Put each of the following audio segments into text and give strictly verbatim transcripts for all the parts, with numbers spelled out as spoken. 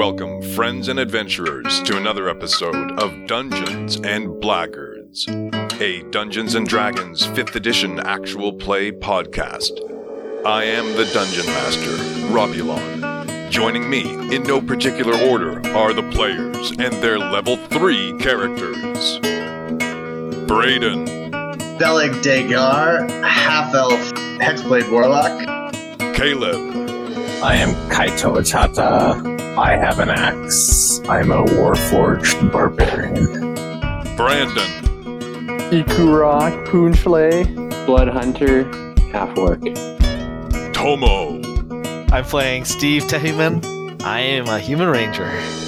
Welcome, friends and adventurers, to another episode of Dungeons and Blackguards, a Dungeons and Dragons fifth edition actual play podcast. I am the Dungeon Master, Robulon. Joining me, in no particular order, are the players and their level three characters. Braden. Beleg Dagar, half-elf hexblade warlock. Caleb. I am Kaito Achata. I have an axe. I'm a warforged barbarian. Brandon. Ikurak, Poonflay. Blood Hunter, half-orc. Tomo. I'm playing Steve Tehuman. I am a human ranger.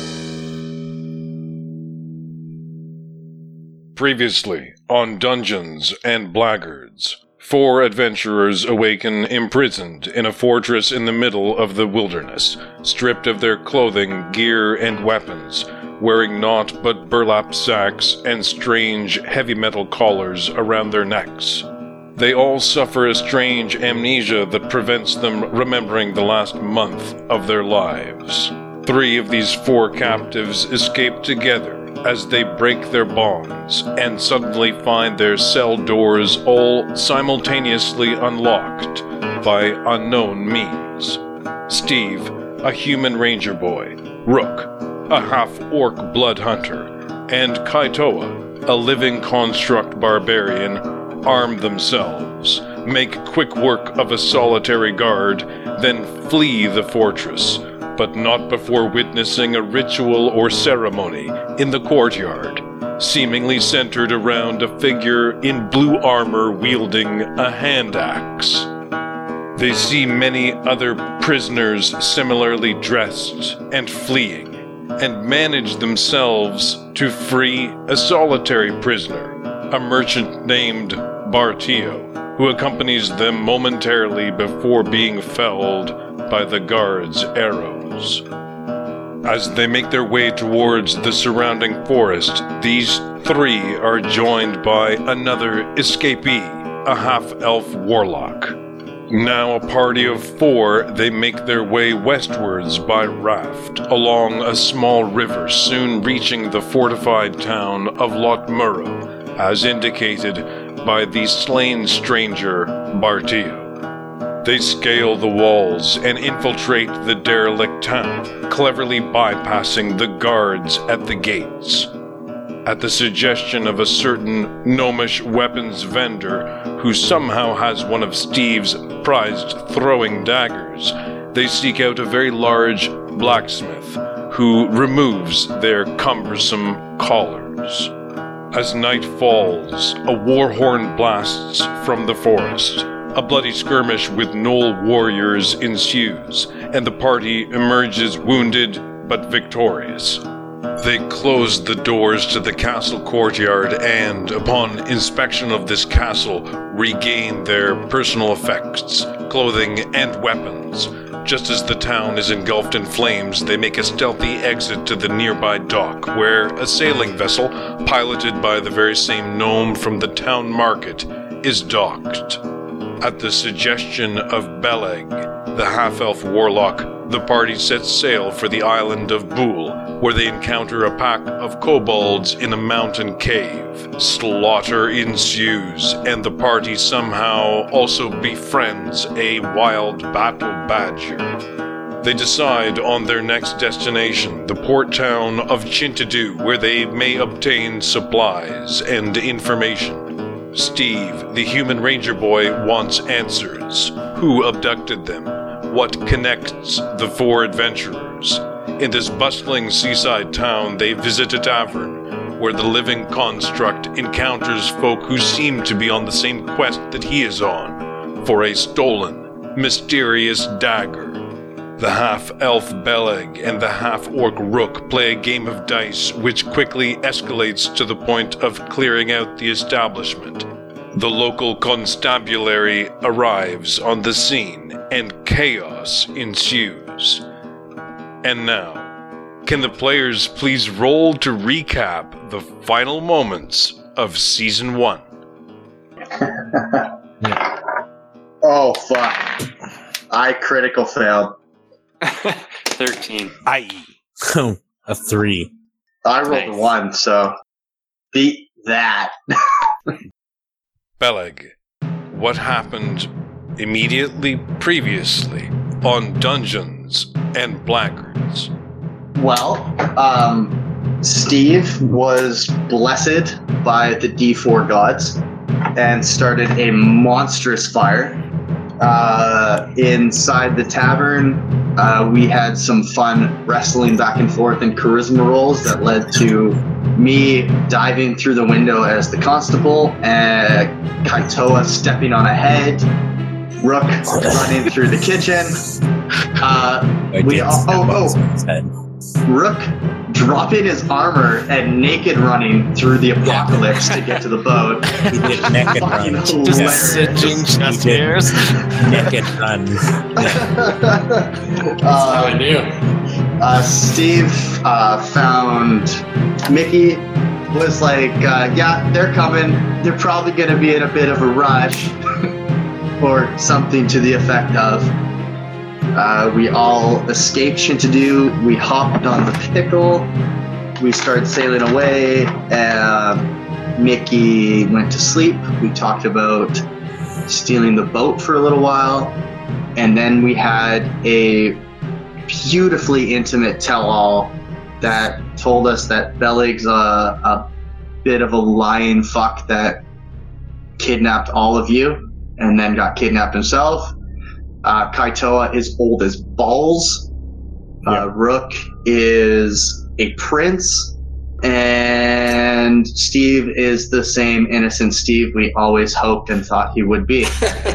Previously on Dungeons and Blackguards, four adventurers awaken imprisoned in a fortress in the middle of the wilderness, stripped of their clothing, gear, and weapons, wearing naught but burlap sacks and strange heavy metal collars around their necks. They all suffer a strange amnesia that prevents them remembering the last month of their lives. Three of these four captives escape together as they break their bonds and suddenly find their cell doors all simultaneously unlocked by unknown means. Steve, a human ranger boy, Rook, a half-orc blood hunter, and Kaitoa, a living construct barbarian, arm themselves, make quick work of a solitary guard, then flee the fortress, but not before witnessing a ritual or ceremony in the courtyard, seemingly centered around a figure in blue armor wielding a hand axe. They see many other prisoners similarly dressed and fleeing, and manage themselves to free a solitary prisoner, a merchant named Bartio, who accompanies them momentarily before being felled by the guards' arrows. As they make their way towards the surrounding forest, these three are joined by another escapee, a half-elf warlock. Now a party of four, they make their way westwards by raft, along a small river, soon reaching the fortified town of Lotmuro, as indicated by the slain stranger, Bartio. They scale the walls and infiltrate the derelict town, cleverly bypassing the guards at the gates. At the suggestion of a certain gnomish weapons vendor who somehow has one of Steve's prized throwing daggers, they seek out a very large blacksmith who removes their cumbersome collars. As night falls, a war horn blasts from the forest. A bloody skirmish with Gnoll warriors ensues, and the party emerges wounded but victorious. They close the doors to the castle courtyard and, upon inspection of this castle, regain their personal effects, clothing, and weapons. Just as the town is engulfed in flames, they make a stealthy exit to the nearby dock, where a sailing vessel, piloted by the very same gnome from the town market, is docked. At the suggestion of Beleg, the half-elf warlock, the party sets sail for the island of Bool, where they encounter a pack of kobolds in a mountain cave. Slaughter ensues, and the party somehow also befriends a wild battle badger. They decide on their next destination, the port town of Chintadu, where they may obtain supplies and information. Steve, the human ranger boy, wants answers. Who abducted them? What connects the four adventurers? In this bustling seaside town, they visit a tavern, where the living construct encounters folk who seem to be on the same quest that he is on, for a stolen, mysterious dagger. The half-elf Beleg and the half-orc Rook play a game of dice which quickly escalates to the point of clearing out the establishment. The local constabulary arrives on the scene and chaos ensues. And now, can the players please roll to recap the final moments of Season one? Oh, fuck. I critical failed. thirteen. Aye. A three. I rolled Nice. a one, so beat that. Beleg, what happened immediately previously on Dungeons and Blackguards? Well, um, Steve was blessed by the D four gods and started a monstrous fire. Uh, inside the tavern, uh, we had some fun wrestling back and forth in charisma rolls that led to me diving through the window as the constable, and Kaitoa stepping on ahead, Rook running through the kitchen. Uh, I we did all, step oh, on oh, someone's head. Rook dropping his armor and naked running through the apocalypse to get to the boat. He did naked Fucking run. hilarious. Just singeing chest He did. hairs. Naked run. That's how I uh, knew. uh, Steve uh, found Mickey, was like, uh, yeah, they're coming. They're probably going to be in a bit of a rush. Or something to the effect of. Uh, we all escaped Shintadu. We hopped on the pickle. We started sailing away. Uh, Mickey went to sleep. We talked about stealing the boat for a little while. And then we had a beautifully intimate tell-all that told us that Beleg's a, a bit of a lying fuck that kidnapped all of you and then got kidnapped himself. Uh, Kaitoa is old as balls. Uh, Rook is a prince. And Steve is the same innocent Steve we always hoped and thought he would be.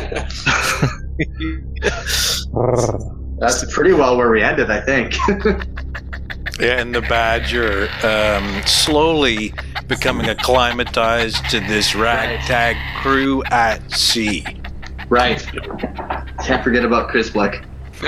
That's pretty well where we ended, I think. Yeah, and the Badger um, slowly becoming acclimatized to this ragtag crew at sea. Right. Can't forget about Chris Blick.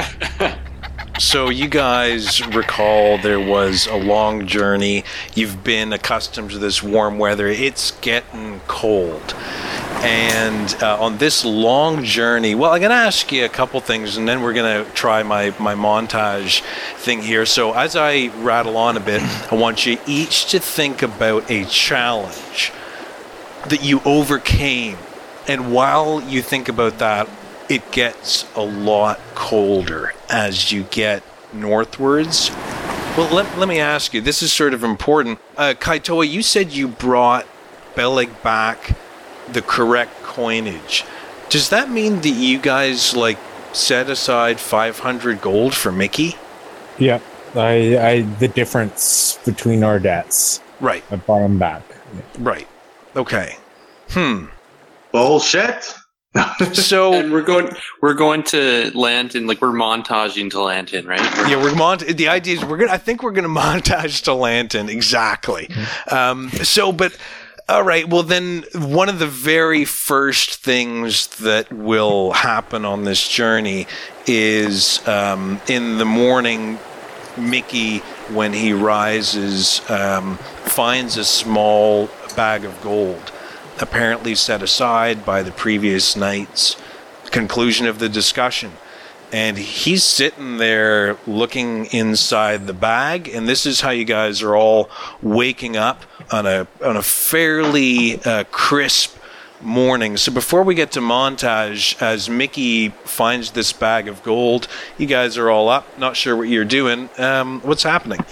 So you guys recall there was a long journey. You've been accustomed to this warm weather. It's getting cold. And uh, on this long journey, well, I'm going to ask you a couple things, and then we're going to try my, my montage thing here. So as I rattle on a bit, I want you each to think about a challenge that you overcame. And while you think about that, it gets a lot colder as you get northwards. Well, let, let me ask you, this is sort of important. Uh, Kaitoa, you said you brought Beleg back the correct coinage. Does that mean that you guys, like, set aside five hundred gold for Mickey? Yeah, I, I, the difference between our debts. Right, I brought him back. right. Okay. Hmm. Bullshit. So... And we're going we're going to Lanton, like we're montaging to Lanton, right? We're- Yeah, we're mont- the idea is we're gonna. I think we're gonna montage to Lanton exactly. Um, so, but all right. Well, then one of the very first things that will happen on this journey is um, in the morning. Mickey, when he rises, um, finds a small bag of gold, apparently set aside by the previous night's conclusion of the discussion. And he's sitting there looking inside the bag, and this is how you guys are all waking up on a on a fairly uh, crisp morning. So before we get to montage, as Mickey finds this bag of gold, you guys are all up, not sure what you're doing. Um, what's happening?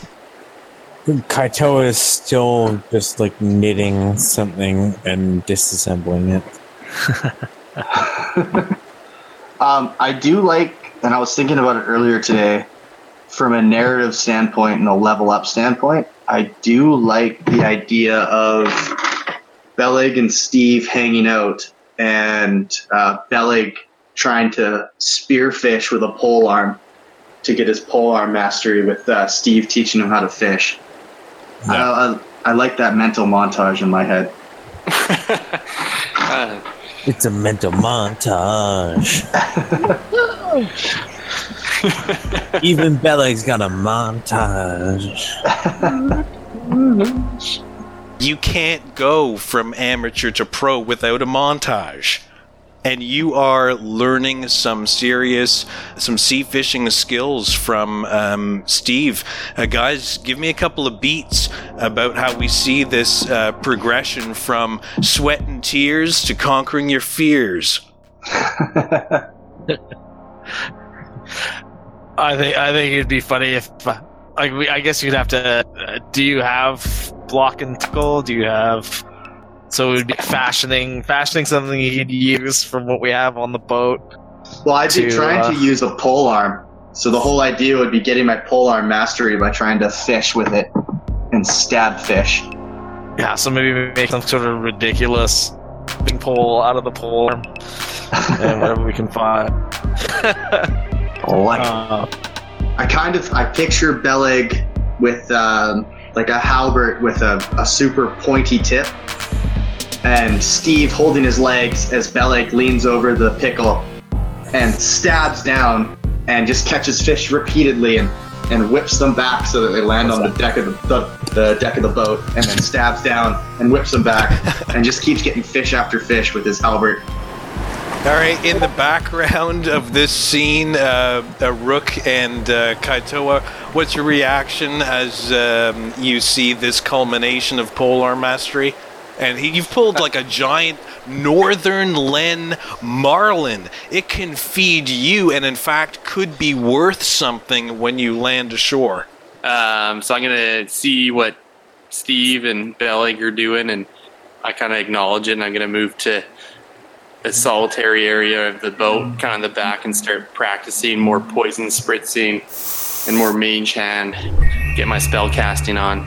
Kaitoa is still just like knitting something and disassembling it. um, I do like, and I was thinking about it earlier today, from a narrative standpoint and a level up standpoint, I do like the idea of Beleg and Steve hanging out and uh, Beleg trying to spearfish with a pole arm to get his pole arm mastery with uh, Steve teaching him how to fish. Yeah. I, I, I like that mental montage in my head. uh, It's a mental montage. Even Beleg's got a montage. You can't go from amateur to pro without a montage. and you are learning some serious, some sea fishing skills from um, Steve. Uh, guys, give me a couple of beats about how we see this uh, progression from sweat and tears to conquering your fears. I think I think it'd be funny if, uh, like, we, I guess you'd have to. Uh, do you have block and tickle? Do you have? So it would be fashioning, fashioning something you could use from what we have on the boat. Well, I'd be to, trying uh, to use a pole arm. So the whole idea would be getting my pole arm mastery by trying to fish with it and stab fish. Yeah, so maybe make some sort of ridiculous big pole out of the pole arm and whatever we can find. Like, uh, I kind of I picture Beleg with um, like a halberd with a, a super pointy tip, and Steve holding his legs as Beleg leans over the pickle and stabs down and just catches fish repeatedly and, and whips them back so that they land on the deck of the, the, the deck of the boat, and then stabs down and whips them back and just keeps getting fish after fish with his halberd. All right, in the background of this scene, uh, uh, Rook and uh, Kaitoa, what's your reaction as um, you see this culmination of polearm mastery? And he, you've pulled like a giant northern Len marlin. It can feed you, and in fact could be worth something when you land ashore. Um, so I'm gonna see what Steve and Beleg are doing, and I kind of acknowledge it, and I'm gonna move to a solitary area of the boat, kind of in the back, and start practicing more poison spritzing and more mage hand, get my spell casting on.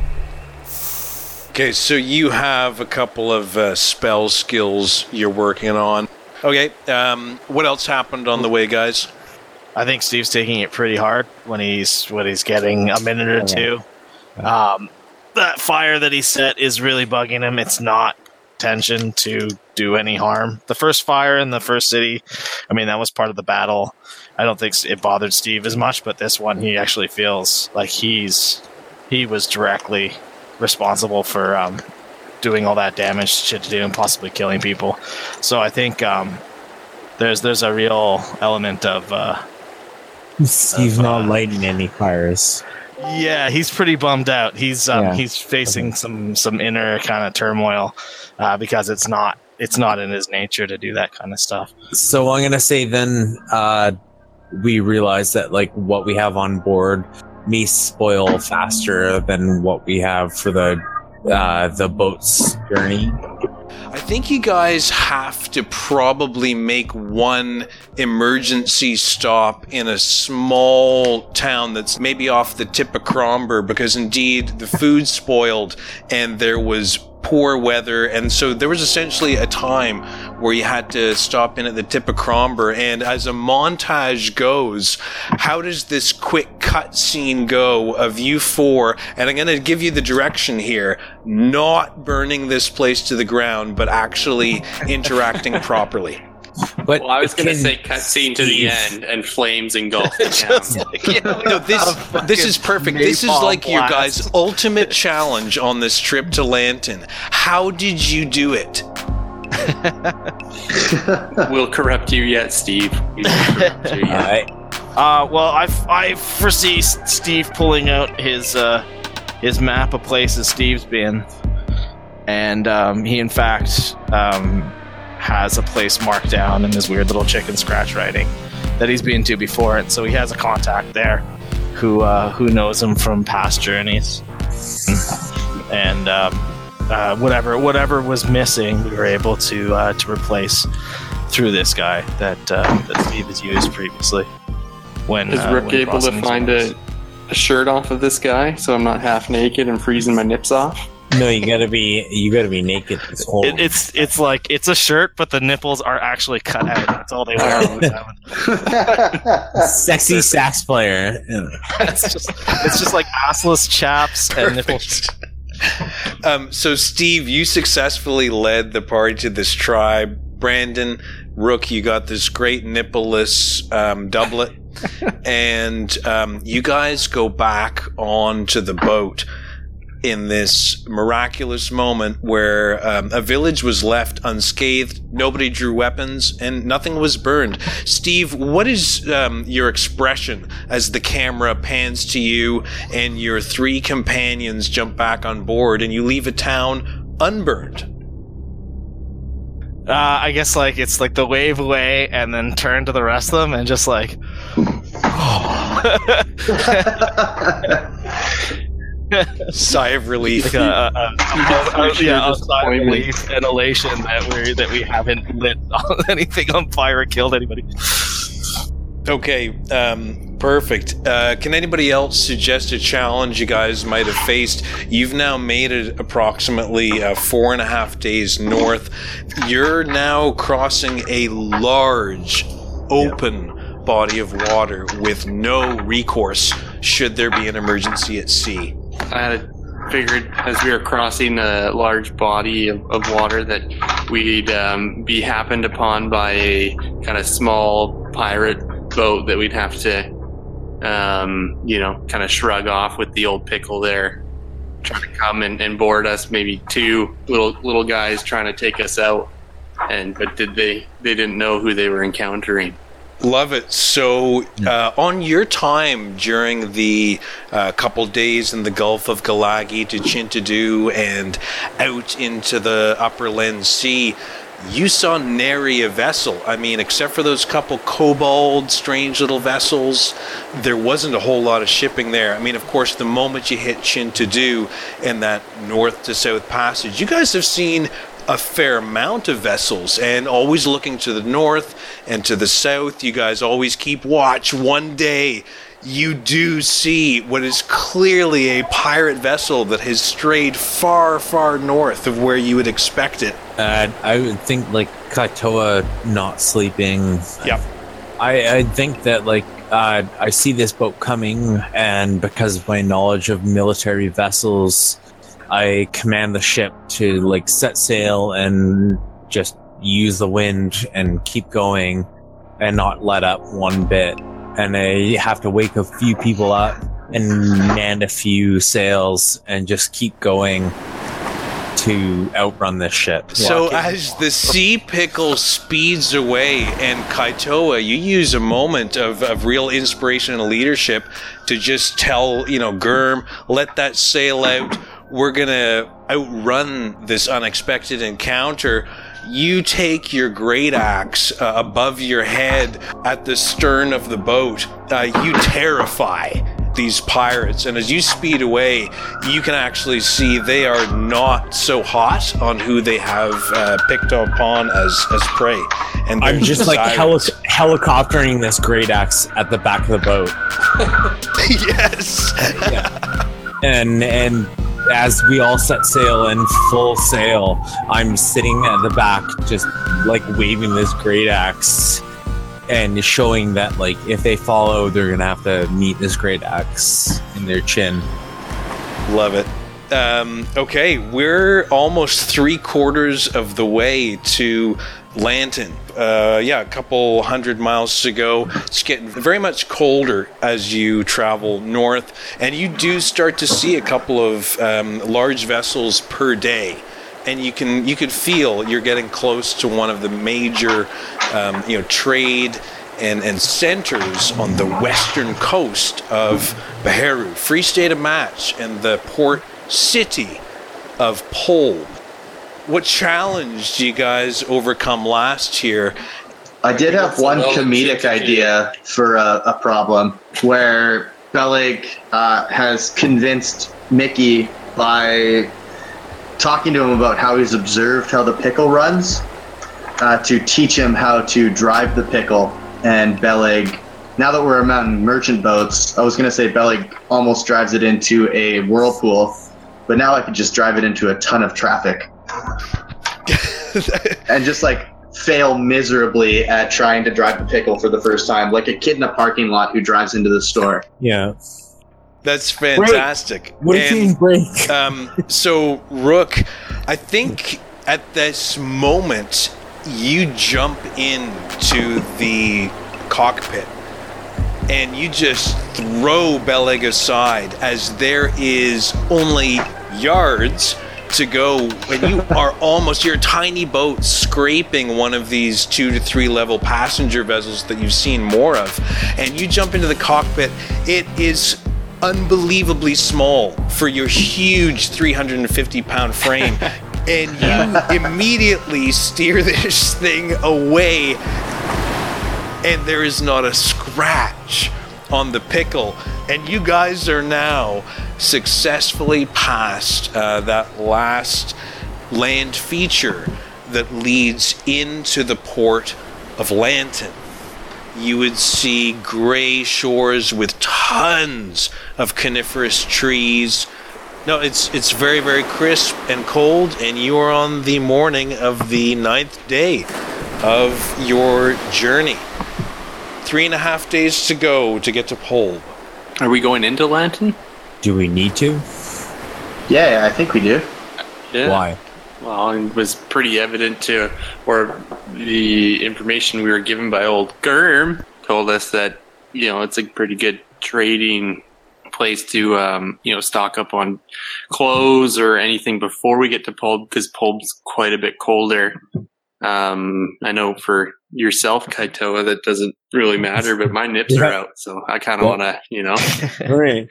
Okay, so you have a couple of uh, spell skills you're working on. Okay, um, what else happened on the way, guys? I think Steve's taking it pretty hard when he's when he's getting a minute or two. Um, that fire that he set is really bugging him. It's not intention to do any harm. The first fire in the first city, I mean, that was part of the battle. I don't think it bothered Steve as much, but this one, he actually feels like he's he was directly responsible for um, doing all that damage shit to do and possibly killing people. So I think um, there's there's a real element of uh, Steve's of, not uh, lighting any fires. Yeah, he's pretty bummed out. He's um, Yeah. he's facing some some inner kind of turmoil uh, because it's not it's not in his nature to do that kind of stuff. So I'm gonna say then uh, we realize that like what we have on board may spoil faster than what we have for the uh, the boat's journey. I think you guys have to probably make one emergency stop in a small town that's maybe off the tip of Cromber, because indeed the food spoiled and there was poor weather, and so there was essentially a time where you had to stop in at the tip of Cromber. And as a montage goes, how does this quick cut scene go of you four, and I'm going to give you the direction here, not burning this place to the ground, but actually interacting properly? But Well, I was going to can say cutscene to the Steve- end and flames engulf the town. Just like, you know, No, this this is perfect. This is napalm like your blast. guys' ultimate challenge on this trip to Lantern. How did you do it? We'll corrupt you yet, Steve. We will corrupt you yet. uh, Uh, well, I, I foresee S- Steve pulling out his uh, his map of places Steve's been, and um, he in fact um, has a place marked down in his weird little chicken scratch writing that he's been to before, and so he has a contact there who uh, who knows him from past journeys, and um, uh, whatever whatever was missing, we were able to uh, to replace through this guy that uh, that Steve has used previously. When, Is uh, Rook when able to crossing these find waters. a, a shirt off of this guy so I'm not half naked and freezing my nips off? no, you gotta be you gotta be naked this whole. It, it's it's like it's a shirt, but the nipples are actually cut out. That's all they wear all the time. Sexy sax player. It's just it's just like assless chaps and nipples. Um, so, Steve, you successfully led the party to this tribe. Brandon, Rook, you got this great nippleless um, doublet. And um, you guys go back onto the boat. in this miraculous moment where um, a village was left unscathed, nobody drew weapons, and nothing was burned. Steve, what is um, your expression as the camera pans to you and your three companions jump back on board and you leave a town unburned? Uh, I guess like it's like the wave away and then turn to the rest of them and just like, sigh of relief. Like a, a, a, a, a, yeah, a sigh of relief and elation that we that we haven't lit anything on fire or killed anybody. Okay, um, perfect. Uh, can anybody else suggest a challenge you guys might have faced? You've now made it approximately uh, four and a half days north. You're now crossing a large, open yep. body of water with no recourse should there be an emergency at sea. I had figured as we were crossing a large body of, of water that we'd um, be happened upon by a kind of small pirate boat that we'd have to, um, you know, kind of shrug off with the old pickle there, trying to come and, and board us. Maybe two little little guys trying to take us out, and but did they they didn't know who they were encountering. Love it. So, uh, on your time during the uh, couple days in the Gulf of Galagi to Chintadu and out into the Upper Lens Sea, you saw nary a vessel. I mean, except for those couple kobold, strange little vessels, there wasn't a whole lot of shipping there. I mean, of course, the moment you hit Chintadu and that north to south passage, you guys have seen a fair amount of vessels, and always looking to the north and to the south. You guys always keep watch. One day you do see what is clearly a pirate vessel that has strayed far, far north of where you would expect it. Uh, I would think like Kaitoa not sleeping. Yep. I, I think that like uh, I see this boat coming, and because of my knowledge of military vessels, I command the ship to like set sail and just use the wind and keep going and not let up one bit. And I have to wake a few people up and man a few sails and just keep going to outrun this ship. So as the sea pickle speeds away, and Kaitoa, you use a moment of, of real inspiration and leadership to just tell, you know, Gurm, let that sail out. We're going to outrun this unexpected encounter. You take your great axe uh, above your head at the stern of the boat. Uh, you terrify these pirates, and as you speed away, you can actually see they are not so hot on who they have uh, picked upon as, as prey. And I'm just like heli- helicoptering this great axe at the back of the boat. Yes. Yeah. And and as we all set sail in full sail, I'm sitting at the back just like waving this great axe and showing that like if they follow, they're gonna have to meet this great axe in their chin. Love it. Um, okay, we're almost three quarters of the way to Lanton. Uh, yeah, a couple hundred miles to go. It's getting very much colder as you travel north, and you do start to see a couple of um, large vessels per day. And you can you can feel you're getting close to one of the major, um, you know, trade and, and centers on the western coast of Beheru, Free State of Match, and the port city of Pol. What challenge do you guys overcome last year? I did have one comedic idea for a, a problem where Beleg uh, has convinced Mickey by talking to him about how he's observed how the pickle runs uh, to teach him how to drive the pickle. And Beleg, now that we're around merchant boats, I was going to say Beleg almost drives it into a whirlpool, but now I could just drive it into a ton of traffic. And just like fail miserably at trying to drive the pickle for the first time, like a kid in a parking lot who drives into the store. Yeah. That's fantastic. Break. What do you mean break? Um, so, Rook, I think at this moment, you jump into the cockpit and you just throw Beleg aside as there is only yards to go when you are almost your tiny boat scraping one of these two to three level passenger vessels that you've seen more of, and you jump into the cockpit. It is unbelievably small for your huge three hundred fifty pound frame, and you immediately steer this thing away, and there is not a scratch on the pickle, and you guys are now successfully past uh, that last land feature that leads into the port of Lanton. You would see gray shores with tons of coniferous trees. No, it's it's very, very crisp and cold, and you are on the morning of the ninth day of your journey. Three and a half days to go to get to Polb. Are we going into Lanton? Do we need to? Yeah, I think we do. Yeah. Why? Well, it was pretty evident to, or the information we were given by old Gurm told us that, you know, it's a pretty good trading place to, um, you know, stock up on clothes or anything before we get to Polb, because Polb's quite a bit colder. Um, I know for yourself, Kaitoa, that doesn't really matter, but my nips Yeah. are out, so I kind of want to, you know. Right.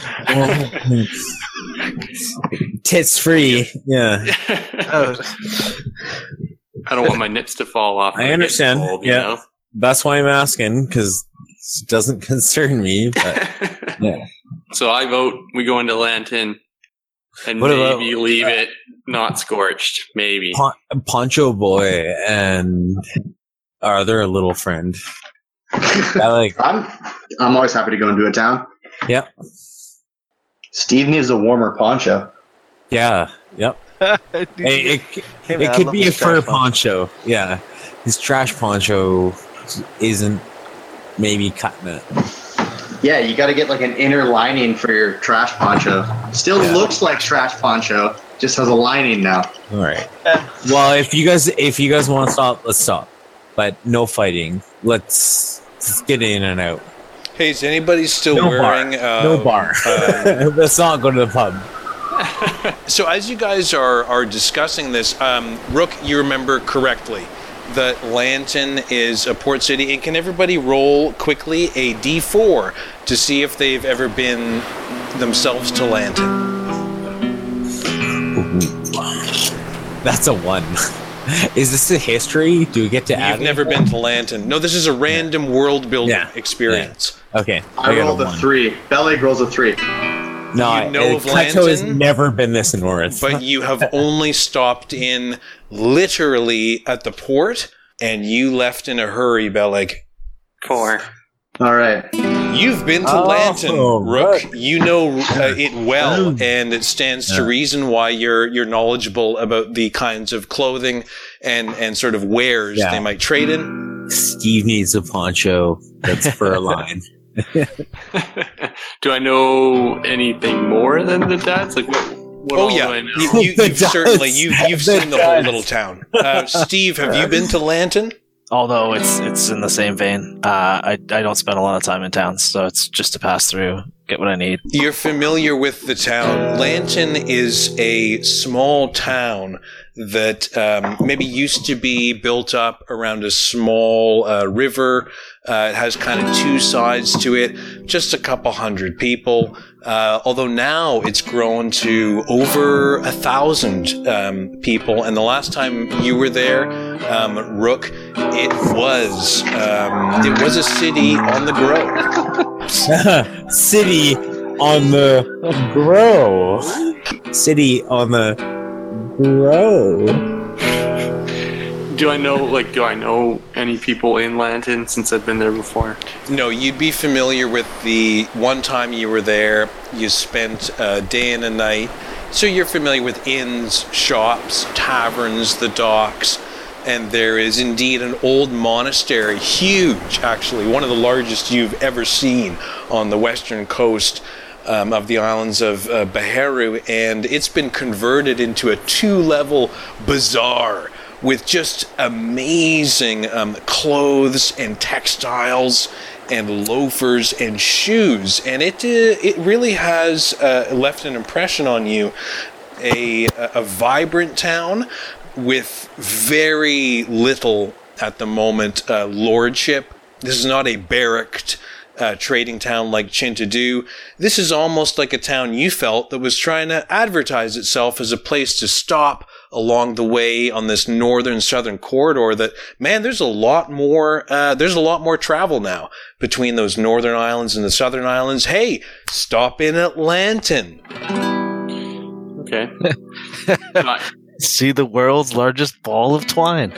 Tits free. Yeah. I don't want my nips to fall off. when I get understand. cold, you Yeah. know? That's why I'm asking, because it doesn't concern me. But yeah. So I vote we go into Lanton and What maybe about- leave it not scorched. Maybe. Pon- Poncho Boy and our other little friend. I like. I'm I'm always happy to go into a town. Yep. Steve needs a warmer poncho. Yeah. Yep. It, it, Hey, it man, I could love be a this fur trash poncho. poncho. Yeah. His trash poncho isn't maybe cutting it. Yeah, you got to get like an inner lining for your trash poncho. Still Yeah. looks like trash poncho, just has a lining now. All right. Well, if you guys if you guys want to stop, let's stop. But no fighting. Let's, let's get in and out. Hey, is anybody still No wearing... bar. Uh, no bar. um, Let's not go to the pub. So as you guys are, are discussing this, um, Rook, you remember correctly that Lanton is a port city, and can everybody roll quickly a D four to see if they've ever been themselves to Lanton? That's a one. Is this a history? Do we get to add You've never been to Lanton. No, this is a random world building Yeah. experience. Okay. I, got rolled a one. three. Belly rolls a three. No, You I- know uh, of Kaito has Lanton? never been this north. But you have only stopped in literally at the port, and you left in a hurry, Beleg. Four. All right. You've been to Oh, Lanton, Rook. right. You know uh, it well, and it stands to Yeah. reason why you're you're knowledgeable about the kinds of clothing and, and sort of wares Yeah. they might trade in. Steve needs a poncho that's fur lined. Do I know anything more than the dads? Like what? what Oh all yeah, do I know? you, you, The you've certainly does. you've you've The seen the whole does. little town. Uh, Steve, have you been to Lanton? Although it's it's in the same vein. Uh, I I don't spend a lot of time in town, so it's just to pass through, get what I need. You're familiar with the town. Lanton is a small town that um, maybe used to be built up around a small uh, river. Uh, it has kind of two sides to it, just a couple hundred people. Uh, although now it's grown to over a thousand um, people. And the last time you were there, um, Rook, it was um, it was a city on the grow. City on the grow. City on the grow. Do I know like do I know any people in Lanton since I've been there before? No, you'd be familiar with the one time you were there, you spent a day and a night. So you're familiar with inns, shops, taverns, the docks, and there is indeed an old monastery, huge actually, one of the largest you've ever seen on the western coast um, of the islands of uh, Baheru, and it's been converted into a two-level bazaar with just amazing um, clothes and textiles and loafers and shoes, and it uh, it really has uh, left an impression on you. a a vibrant town with very little at the moment uh, lordship. This is not a barracked uh, trading town like Chintadu. This is almost like a town you felt that was trying to advertise itself as a place to stop along the way on this northern southern corridor. That, man, there's a lot more uh, there's a lot more travel now between those northern islands and the southern islands. Hey, stop in Atlantin. Okay. See the world's largest ball of twine.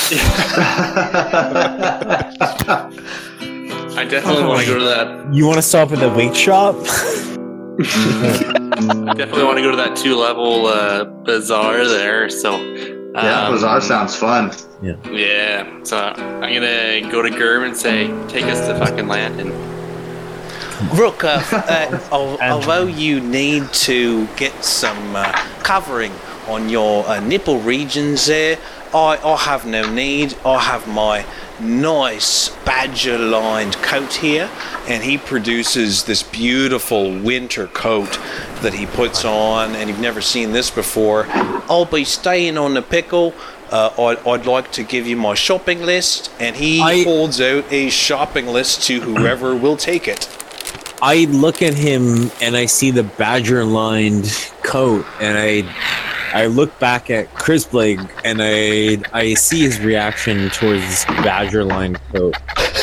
I definitely want to go to that. You want to stop at the wig shop? Definitely want to go to that two-level uh, bazaar there. So Yeah, um, bazaar sounds fun. yeah. So I'm gonna go to Germ and say, take us to fucking Landon. Rook, uh, uh, al- although you need to get some uh, covering on your uh, nipple regions there, I, I have no need. I have my nice badger-lined coat here, and he produces this beautiful winter coat that he puts on, and you've never seen this before. I'll be staying on the Pickle. Uh, I'd, I'd like to give you my shopping list, and he I- holds out a shopping list to whoever will take it. I look at him and I see the badger-lined coat, and I I look back at Crisblig and I I see his reaction towards this badger-lined coat.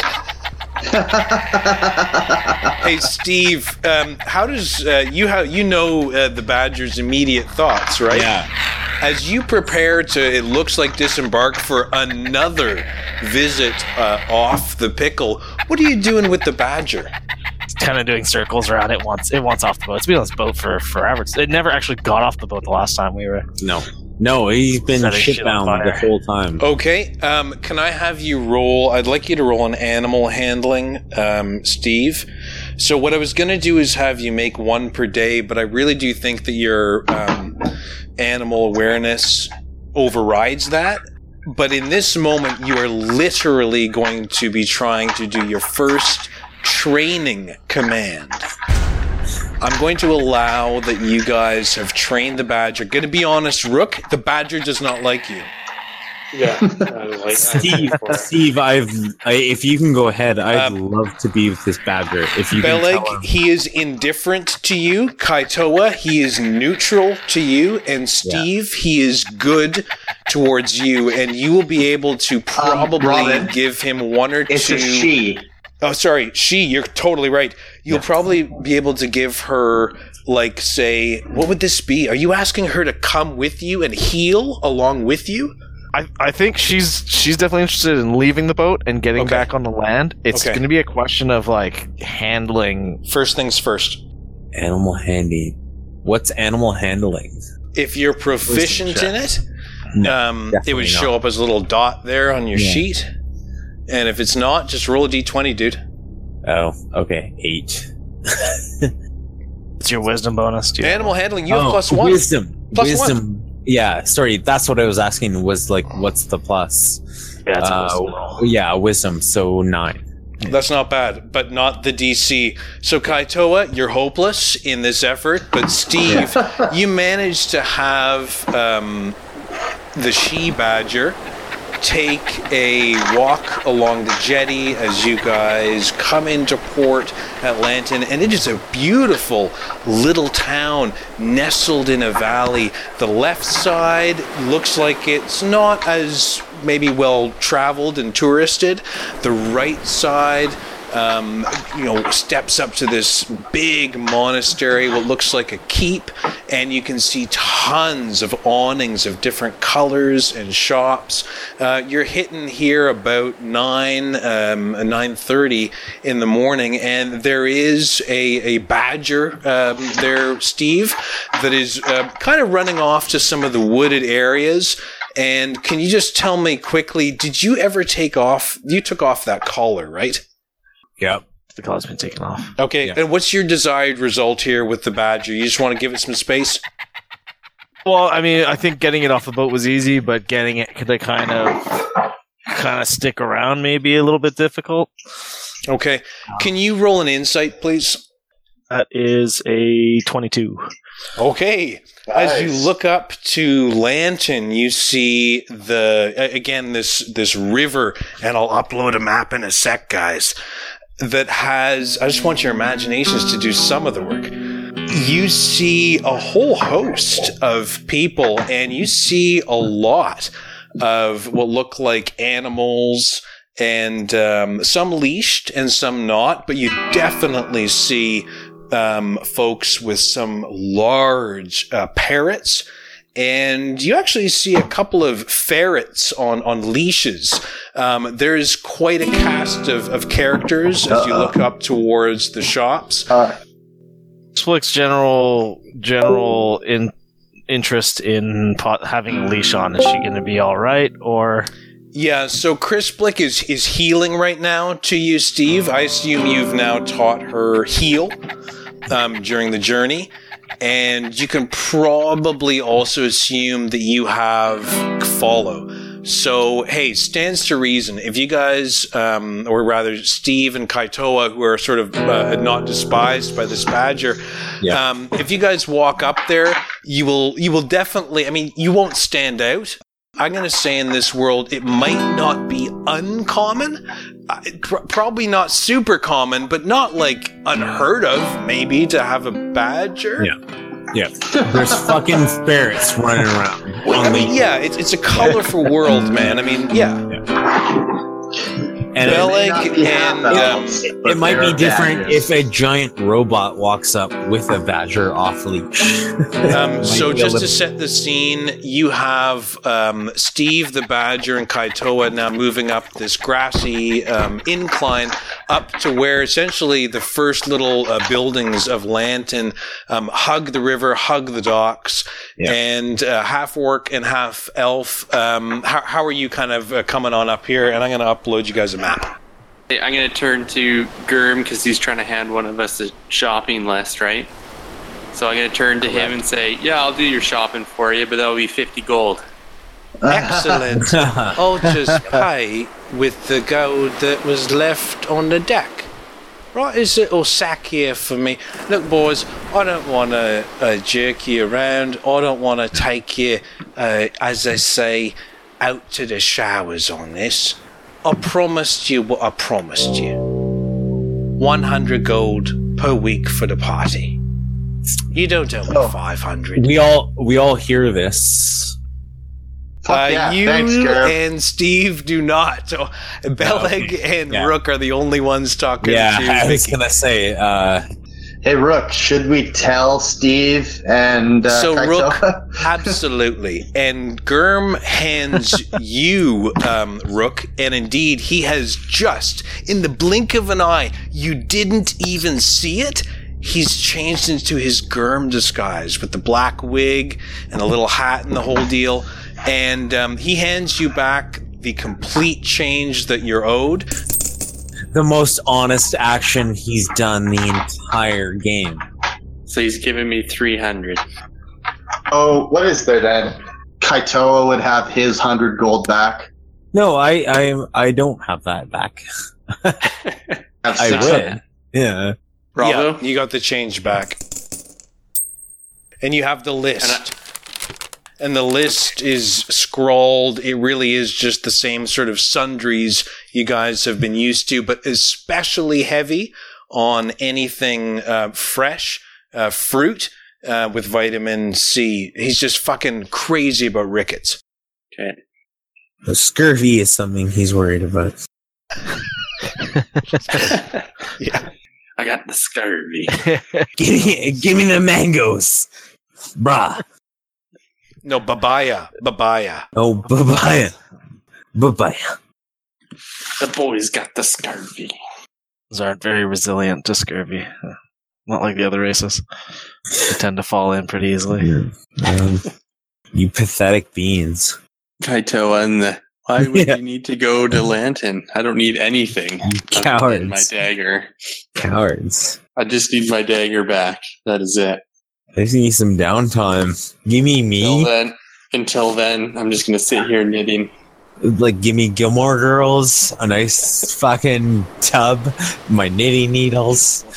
Hey, Steve, um, how does uh, you how you know uh, the Badger's immediate thoughts, right? Yeah. As you prepare to, it looks like disembark for another visit uh, off the Pickle. What are you doing with the Badger? Kind of doing circles around it once. It wants off the boat. It's been on this boat for forever. It never actually got off the boat the last time we were. No. No, he's been Setting shit on shipbound the fire. whole time. Okay, um, can I have you roll? I'd like you to roll an animal handling, um, Steve. So what I was going to do is have you make one per day, but I really do think that your um, animal awareness overrides that. But in this moment, you are literally going to be trying to do your first training command. I'm going to allow that you guys have trained the Badger. Going to be honest, Rook, the Badger does not like you. Yeah. I like Steve, Steve, I've I, if you can go ahead, I'd Um, love to be with this badger. If you can tell Beleg, him. he is indifferent to you. Kaitoa, he is neutral to you. And Steve, he is good towards you. And you will be able to probably Robin, give him one or It's two. a she. Oh, sorry, she. You're totally right. You'll probably be able to give her, like, say, what would this be? Are you asking her to come with you and heal along with you? I, I think she's she's definitely interested in leaving the boat and getting Okay. back on the land. It's Okay. going to be a question of like handling. First things first. Animal handy. What's animal handling? If you're proficient check. in it, No, um, it definitely would show not. up as a little dot there on your Yeah. sheet. And if it's not, just roll a d twenty, dude. Oh, okay, eight. It's your wisdom bonus. Do you Animal handling, you have oh, plus one. Wisdom. Plus wisdom. Yeah, sorry, that's what I was asking. Was like, what's the plus? Yeah, it's a Uh, wisdom roll. Yeah, wisdom. So nine. That's not bad, but not the D C. So Kaitoa, you're hopeless in this effort, but Steve, you managed to have um, the she badger take a walk along the jetty as you guys come into port at Lanton, and it is a beautiful little town nestled in a valley. The left side looks like it's not as maybe well traveled and touristed. The right side um, you know, steps up to this big monastery, what looks like a keep, and you can see tons of awnings of different colors and shops. Uh, you're hitting here about nine, um, nine thirty in the morning, and there is a a badger um, there, Steve, that is uh, kind of running off to some of the wooded areas. And can you just tell me quickly, did you ever take off? You took off that collar, right? Yep. The collar's been taken off. Okay, Yeah. and what's your desired result here with the badger? You just want to give it some space? Well, I mean, I think getting it off the boat was easy, but getting it to kind of kind of stick around may be a little bit difficult. Okay. Can you roll an insight, please? That is a twenty-two. Okay. As you look up to Lantern, you see the again this this river, and I'll upload a map in a sec, guys. That has. I just want your imaginations to do some of the work. You see a whole host of people, and you see a lot of what look like animals. And um, some leashed and some not, but you definitely see um, folks with some large uh, parrots, and you actually see a couple of ferrets on, on leashes. Um, there's quite a cast of, of characters as you look up towards the shops. Uh, Splick's general general in, interest in pot, having a leash on, is she going to be all right, or... Yeah, so Chris Blick is, is healing right now to you, Steve. I assume you've now taught her heal um, during the journey. And you can probably also assume that you have follow. So, hey, stands to reason. If you guys, um, or rather Steve and Kaitoa, who are sort of uh, not despised by this badger, yeah. um, if you guys walk up there, you will you will definitely, I mean, you won't stand out. I'm going to say in this world, it might not be uncommon, uh, pr- probably not super common, but not like unheard of, maybe, to have a badger. Yeah. Yeah. There's fucking ferrets running around. Well, I mean, yeah, it's, it's a colorful world, man. I mean, yeah. yeah. And Belleg and um, it, it might be different badgers. If a giant robot walks up with a badger off leash. um, so just to set the scene, you have um, Steve the badger and Kaitoa now moving up this grassy um, incline up to where essentially the first little uh, buildings of Lantern um, hug the river, hug the docks, yeah. and uh, half orc and half elf. Um, how, how are you kind of uh, coming on up here? And I'm going to upload you guys a map. I'm going to turn to Gurm because he's trying to hand one of us a shopping list, right? So I'm going to turn to Correct. him and say, yeah, I'll do your shopping for you, but that'll be fifty gold. Excellent. I'll just pay with the gold that was left on the deck. Right, this little sack here for me. Look, boys, I don't want to uh, jerk you around. I don't want to take you, uh, as they say, out to the showers on this. I promised you what I promised you. one hundred gold per week for the party. You don't owe me oh. five hundred. We all we all hear this. Uh, yeah, you thanks, and Steve do not. So Belleg okay. and yeah. Rook are the only ones talking yeah, to I was Mickey. gonna say, uh, hey Rook, should we tell Steve and uh, So Kaitoa? Rook, absolutely. And Gurm hands you um, Rook, and indeed he has just, in the blink of an eye, you didn't even see it. He's changed into his Gurm disguise with the black wig and a little hat and the whole deal. And um, he hands you back the complete change that you're owed. The most honest action he's done the entire game. So he's giving me three hundred. Oh, what is there then? Kaitoa would have his one hundred gold back. No, I I, I don't have that back. Have I would. Yeah. Bravo. Yeah, you got the change back. And you have the list. And the list is scrawled. It really is just the same sort of sundries you guys have been used to, but especially heavy on anything uh, fresh, uh, fruit uh, with vitamin C. He's just fucking crazy about rickets. Okay. The scurvy is something he's worried about. Yeah. I got the scurvy. give, me, give me the mangoes. Brah. No, babaya. Babaya. Oh, babaya. Babaya. The boy's got the scurvy. Those aren't very resilient to scurvy. Not like the other races. They tend to fall in pretty easily. Um, you pathetic beans. Kaitoa and the... Why would yeah. you need to go to Lantern? I don't need anything. You cowards. My dagger. Cowards. I just need my dagger back. That is it. I just need some downtime. Give me me. Until then, until then, I'm just going to sit here knitting. Like, give me Gilmore Girls, a nice fucking tub, my knitting needles.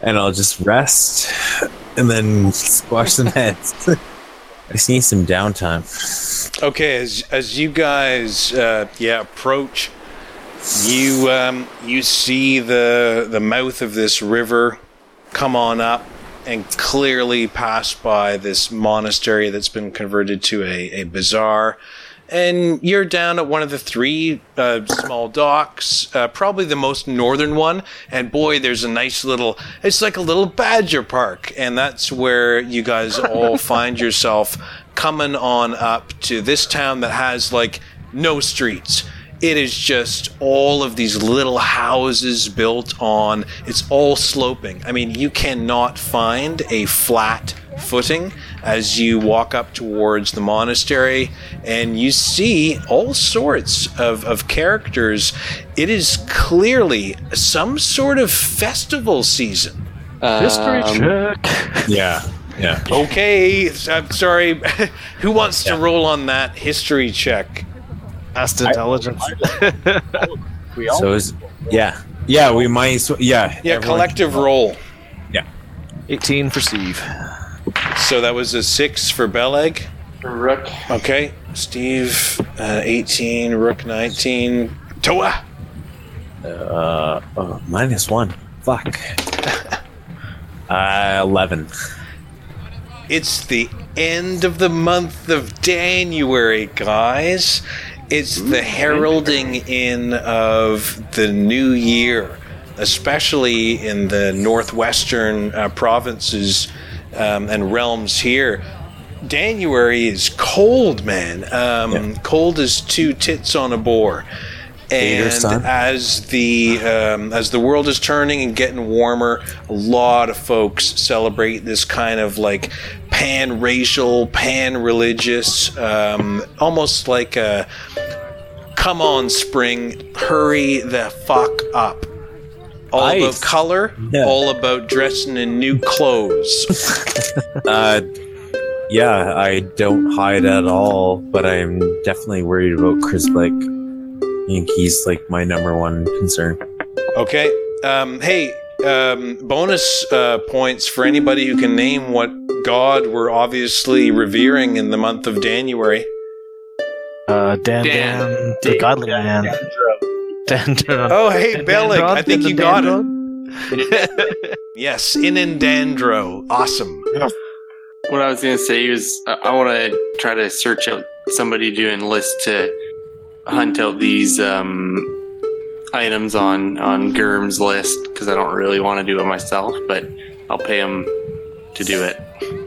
and I'll just rest and then squash some heads. I just need some downtime. Okay, as as you guys uh, yeah approach, you um, you see the the mouth of this river come on up and clearly pass by this monastery that's been converted to a, a bazaar. And you're down at one of the three uh, small docks, uh, probably the most northern one. And boy, there's a nice little, it's like a little badger park. And that's where you guys all find yourself coming on up to this town that has like no streets. It is just all of these little houses built on, it's all sloping. I mean, you cannot find a flat footing as you walk up towards the monastery, and you see all sorts of, of characters. It is clearly some sort of festival season. History Um, check. Yeah, yeah. Okay, I'm sorry. Who wants to roll on that history check? Best intelligence. We all So is yeah, yeah. We might. as well- Yeah, Yeah, everyone- collective roll. eighteen for Steve. So that was a six for Beleg. Rook. Okay, Steve, uh, eighteen, Rook, nineteen. Toa! Uh, oh, minus one. Fuck. uh, eleven. It's the end of the month of January, guys. It's the heralding in of the new year, especially in the northwestern uh, provinces um, and realms here. January is cold, man. Um, Yeah. Cold as two tits on a boar. Hater, And son. as the um, as the world is turning and getting warmer, a lot of folks celebrate this kind of like pan-racial, pan-religious, um, almost like a "come on, spring, hurry the fuck up." All Nice. about color, Yeah. all about dressing in new clothes. Uh, yeah, I don't hide at all, but I'm definitely worried about Chris Blake. I think he's like my number one concern. Okay. Um, hey, um, bonus uh, points for anybody who can name what god we're obviously revering in the month of January. Uh, Dan, Dan. Dan, the godly man. Dan, Oh, hey, Dan- Bellic, Dan- I think Dan- you Dan- got Dan- it. Yes, Inundandro. Awesome. What I was gonna say was I, I want to try to search out somebody to enlist to hunt out these um, items on on Gurm's list because I don't really want to do it myself, but I'll pay him to do it.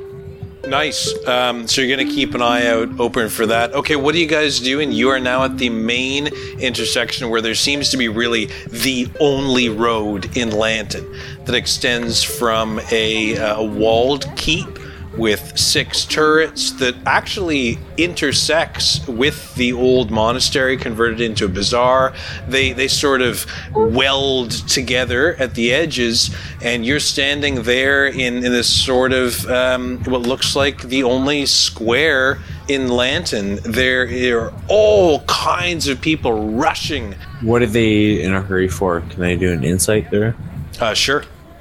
Nice. Um, so you're going to keep an eye out open for that. Okay, what are you guys doing? You are now at the main intersection where there seems to be really the only road in Lanton that extends from a, uh, a walled keep with six turrets that actually intersects with the old monastery converted into a bazaar. They they sort of weld together at the edges, and you're standing there in, in this sort of um, what looks like the only square in Lanton. There are all kinds of people rushing. What are they in a hurry for? Can I do an insight there? Uh, sure.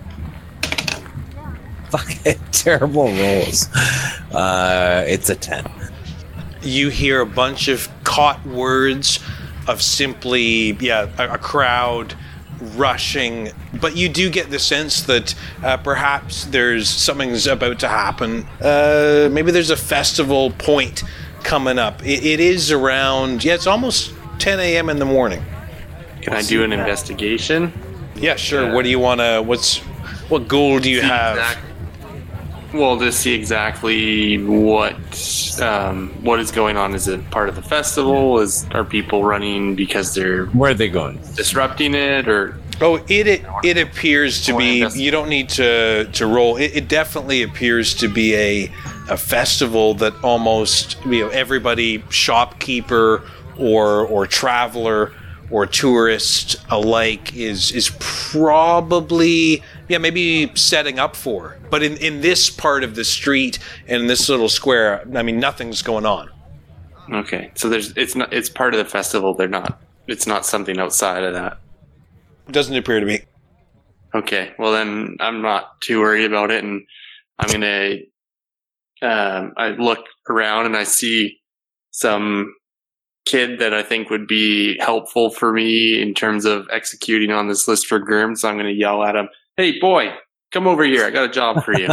Fucking terrible rolls. Uh, it's a ten. You hear a bunch of caught words of simply, yeah, a, a crowd rushing, but you do get the sense that uh, perhaps there's something's about to happen. Uh, maybe there's a festival point coming up. It, it is around, yeah, it's almost ten a.m. in the morning. Can I do an investigation? Yeah, sure. What do you want to, what's, what goal do you See have? exact- well, to see exactly what um, what is going on. Is it part of the festival? Is are people running because they're Where are they going? disrupting it, or Oh, it it, it appears to I wanna be. invest- You don't need to to roll. It, it definitely appears to be a a festival that almost, you know, everybody, shopkeeper or or traveler or tourist alike, is is probably, yeah, maybe setting up for. But in in this part of the street and in this little square, I mean, nothing's going on. okay? So there's it's not it's part of the festival. They're not. It's not something outside of that. Doesn't appear to be. Okay, well then I'm not too worried about it, and I'm gonna. Um, I look around and I see some kid that I think would be helpful for me in terms of executing on this list for Gurm. So I'm gonna yell at him, "Hey, boy, come over here! I got a job for you."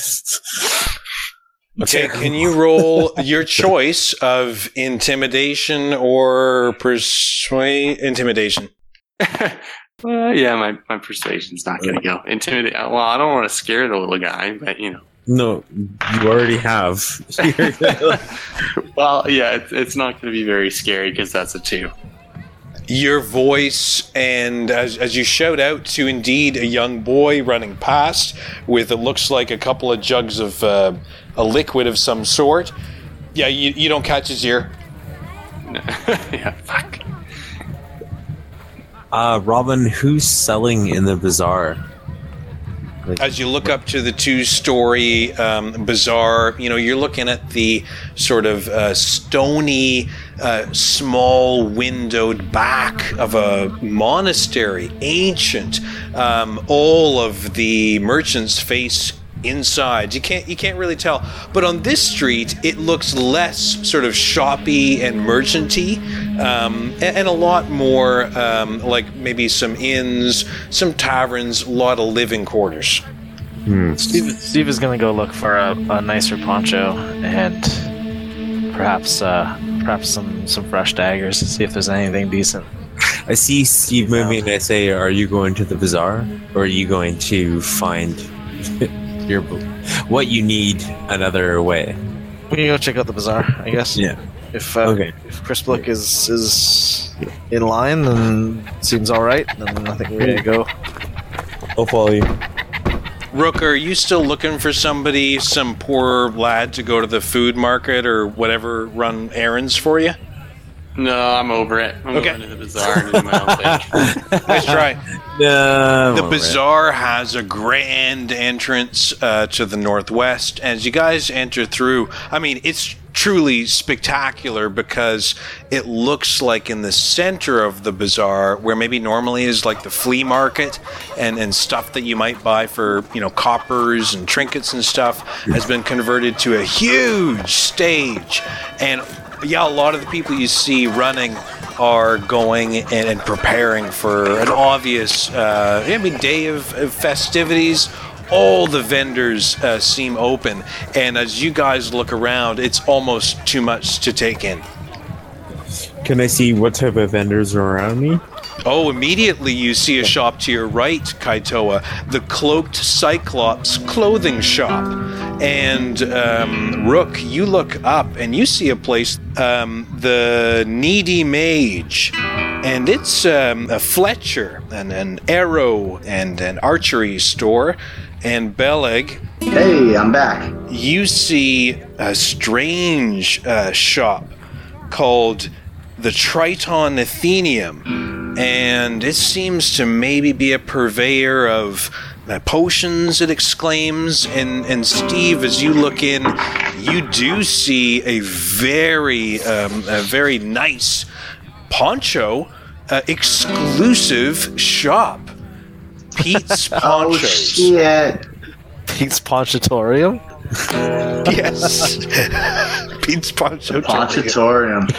Okay, can you roll your choice of intimidation or persuade? Intimidation. Well, yeah, my, my persuasion's not going to go. Intimidate. Well, I don't want to scare the little guy, but you know. No, you already have. Well, yeah, it's, it's not going to be very scary because that's a two. Your voice, and as, as you shout out to indeed a young boy running past with it looks like a couple of jugs of uh, a liquid of some sort. Yeah, you, you don't catch his ear. Yeah, fuck. Uh, Robin, who's selling in the bazaar? Like, As you look up to the two-story um, bazaar, you know, you're looking at the sort of uh, stony, uh, small windowed back of a monastery, ancient. Um, all of the merchants face inside. You can't you can't really tell. But on this street, it looks less sort of shoppy and merchanty, um, and, and a lot more um, like maybe some inns, some taverns, a lot of living quarters. hmm. Steve, Steve is going to go look for a, a nicer poncho and perhaps uh, perhaps some, some fresh daggers to see if there's anything decent. I see Steve moving and I say, are you going to the bazaar? Or are you going to find your what you need another way? We can go check out the bazaar, I guess. Yeah. If uh, Okay. if Chris Blick is is in line and seems all right, then I think we're gonna go. I'll follow you. Rook, are you still looking for somebody, some poor lad, to go to the food market or whatever, run errands for you? No, I'm over it. I'm Okay. going to the bazaar and doing my own thing. Nice try. No. The bazaar has a grand entrance uh, to the northwest. As you guys enter through, I mean, it's truly spectacular because it looks like in the center of the bazaar, where maybe normally is like the flea market and, and stuff that you might buy for, you know, coppers and trinkets and stuff, has been converted to a huge stage. And yeah, a lot of the people you see running are going and, and preparing for an obvious, uh, I mean, day of, of festivities. All the vendors uh, seem open, and as you guys look around, it's almost too much to take in. Can I see what type of vendors are around me? Oh, immediately you see a shop to your right, Kaitoa, the Cloaked Cyclops clothing shop. And um, Rook, you look up and you see a place, um, the Needy Mage. And it's um, a Fletcher and an arrow and an archery store. And Beleg, Hey, I'm back. you see a strange uh, shop called the Triton Athenium, and it seems to maybe be a purveyor of uh, potions, it exclaims. And, and Steve, as you look in, you do see a very, um, a very nice poncho, uh, exclusive shop. Pete's Oh Ponchos. shit! Pete's Ponchatorium? Yes. Pete's Poncho. Ponchatorium.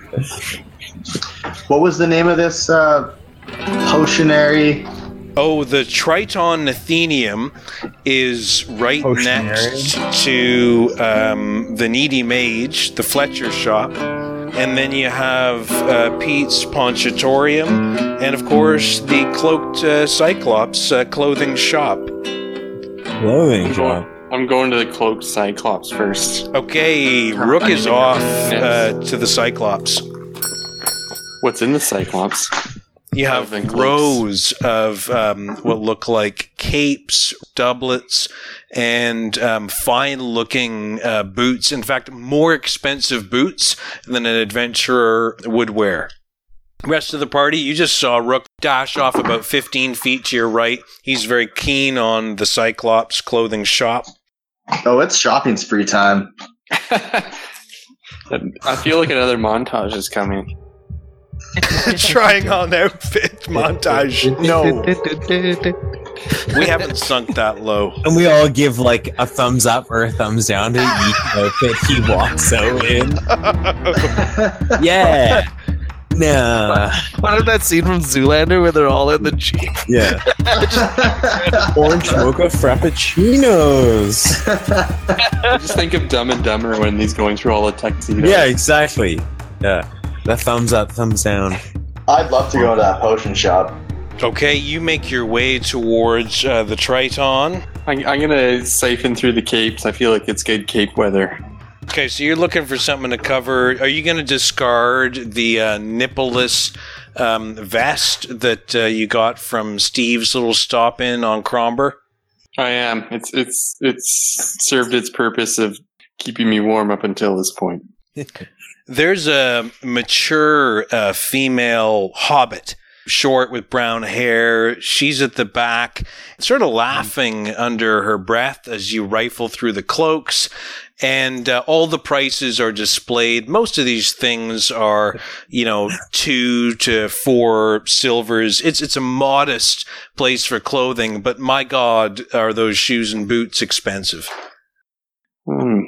What was the name of this uh, potionary? Oh, the Triton Athenium is right Potionary. next to um, the Needy Mage, the Fletcher shop. And then you have uh, Pete's Ponchatorium, and of course the Cloaked uh, Cyclops uh, clothing shop. Clothing I'm shop. going, I'm going to the Cloaked Cyclops first. Okay, Rook is off uh, to the Cyclops. What's in the Cyclops? You have Clothing cloaks. rows of um, what look like capes, doublets, and um, fine-looking uh, boots. In fact, more expensive boots than an adventurer would wear. Rest of the party, you just saw Rook dash off about fifteen feet to your right. He's very keen on the Cyclops clothing shop. Oh, it's shopping spree time. I feel like another montage is coming. Trying on outfit montage. No. We haven't sunk that low. And we all give like a thumbs up or a thumbs down to each outfit he walks out in. Yeah. Nah. What did that scene from Zoolander where they're all in the Jeep? Yeah. Orange mocha frappuccinos. I just think of Dumb and Dumber when he's going through all the tuxedos. Yeah, exactly. Yeah. The thumbs up, thumbs down. I'd love to go to that potion shop. Okay, you make your way towards uh, the Triton. I'm, I'm gonna siphon through the capes. I feel like it's good cape weather. Okay, so you're looking for something to cover. Are you going to discard the uh, nippleless um, vest that uh, you got from Steve's little stop-in on Cromber? I am. It's it's it's served its purpose of keeping me warm up until this point. There's a mature uh, female hobbit, short with brown hair. She's at the back, sort of laughing under her breath as you rifle through the cloaks. And uh, all the prices are displayed. Most of these things are, you know, two to four silvers. It's it's a modest place for clothing, but my God, are those shoes and boots expensive? Hmm.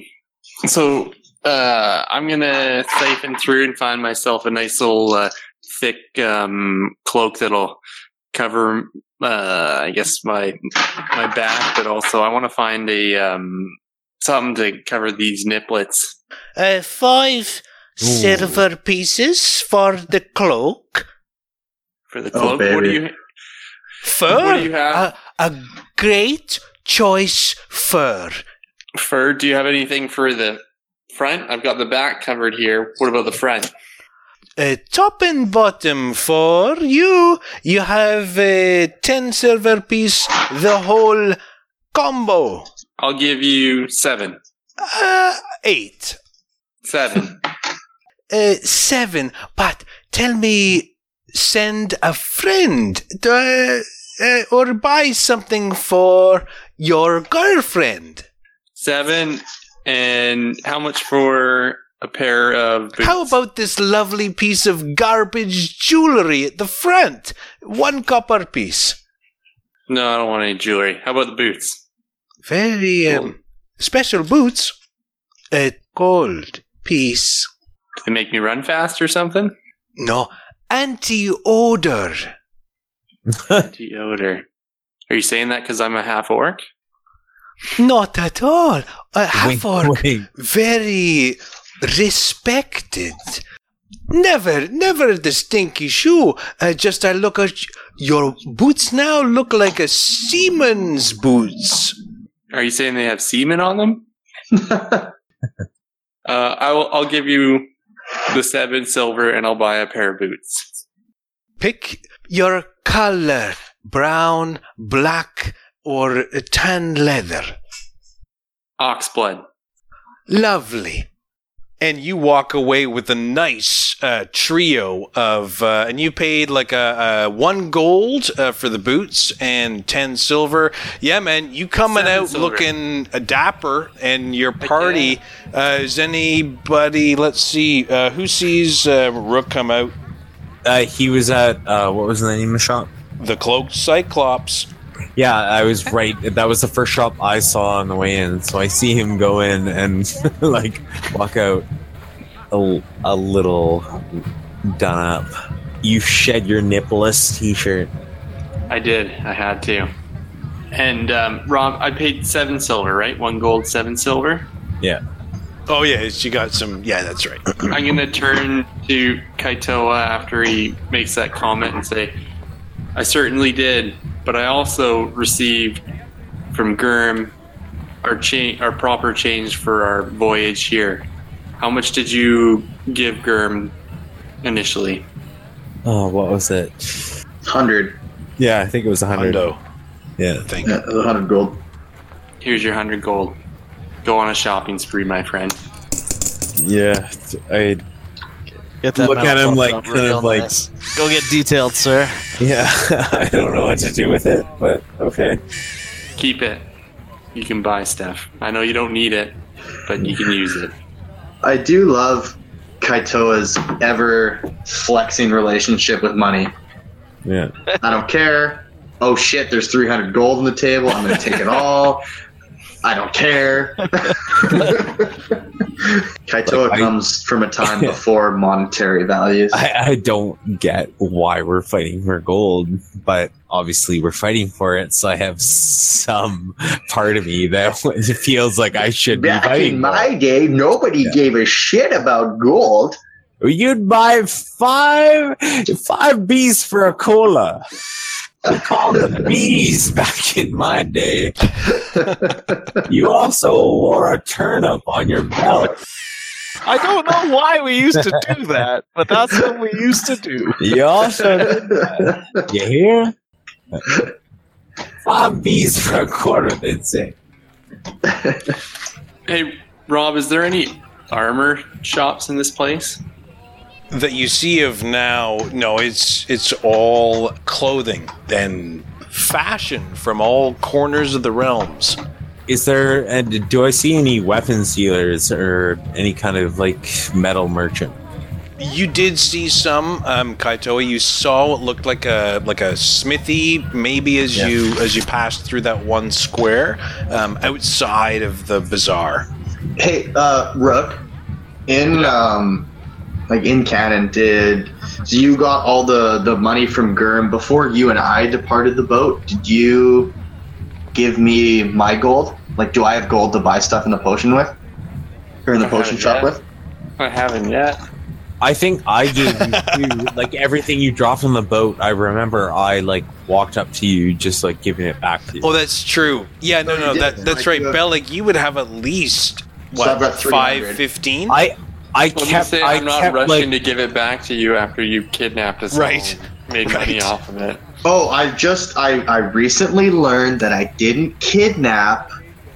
So uh, I'm gonna siphon through and find myself a nice little uh, thick um, cloak that'll cover, uh, I guess my my back, but also I want to find a um, something to cover these niplets. Uh, five Ooh. silver pieces for the cloak. For the cloak, oh, what do you? Fur. What do you have? A, a great choice fur. Fur. Do you have anything for the front? I've got the back covered here. What about the front? Uh, top and bottom for you. You have a ten silver piece, the whole combo. I'll give you seven. Uh, eight. Seven. Uh, seven. But tell me, send a friend to, uh, or buy something for your girlfriend. Seven. And how much for a pair of boots? How about this lovely piece of garbage jewelry at the front? One copper piece. No, I don't want any jewelry. How about the boots? Very um, special boots. A gold piece. Do they make me run fast or something? No. Anti-odor. Anti-odor. Are you saying that because I'm a half-orc? Not at all. A half-orc. Wait, wait. Very respected. Never, never the stinky shoe. Uh, just I look at your boots now look like a seaman's boots. Are you saying they have semen on them? uh, I will, I'll give you the seven silver and I'll buy a pair of boots. Pick your color. Brown, black, or tan leather. Oxblood. Lovely. And you walk away with a nice uh, trio of, uh, and you paid like a, a one gold uh, for the boots and ten silver. Yeah, man, you coming Seven out silver. looking a dapper, and your party. Uh, is anybody? Let's see, uh, who sees uh, Rook come out? Uh, he was at, uh, what was the name of the shop? The Cloaked Cyclops. Yeah, I was right. That was the first shop I saw on the way in. So I see him go in and like walk out a, a little done up. You shed your nippleless t-shirt. I did. I had to. And um, Rob, I paid seven silver, right? One gold, seven silver. Yeah. Oh yeah, she got some. Yeah, that's right. I'm gonna turn to Kaitoa after he makes that comment and say, "I certainly did, but I also received from Gurm our cha- our proper change for our voyage here. How much did you give Gurm initially?" Oh, what was it? Hundred. Yeah, I think it was a hundred. Hundo. Yeah. Thank Yeah, a hundred gold. Here's your hundred gold. Go on a shopping spree, my friend. Yeah. I Get that look at mouth him up like up kind real of like, nice. Go get detailed, sir. yeah. I don't know what to do with it, but okay. Keep it. You can buy stuff. I know you don't need it, but you can use it. I do love Kaitoa's ever flexing relationship with money. Yeah. I don't care. oh shit, there's three hundred gold on the table. I'm going to take it all. I don't care. Kaitoa Like, I- comes from a time before monetary values. I, I don't get why we're fighting for gold, but obviously we're fighting for it. So I have some part of me that feels like I should be Back fighting. in for my it. day, nobody Yeah. gave a shit about gold. You'd buy five five bees for a cola. We called them bees back in my day. You also wore a turnip on your belt. I don't know why we used to do that, but that's what we used to do. You also did that. You hear? Five bees for a quarter, they'd say. Hey, Rob, is there any armor shops in this place? That you see of now, no, it's it's all clothing and fashion from all corners of the realms. Is there, and do I see any weapons dealers or any kind of like metal merchant? You did see some, um, Kaitoa. You saw what looked like a like a smithy, maybe as Yeah. you as you passed through that one square um, outside of the bazaar. Hey, uh, Rook, in um, like in canon, did so you got all the the money from Gurm before you and I departed the boat? Did you give me my gold? Like, do I have gold to buy stuff in the potion with, or in the I potion haven't shop yet. with? I haven't yet. I think I gave you two, like everything you dropped on the boat. I remember I like walked up to you, just like giving it back to you. Oh, that's true. Yeah, no, No, no, you that did. that's I right. do have- Bellic, you would have at least So I've what got three five hundred. fifteen. I I Well, kept say I I'm not kept rushing like to give it back to you after you kidnapped us. all Right. and made money Right. off of it. Oh, I just I I recently learned that I didn't kidnap.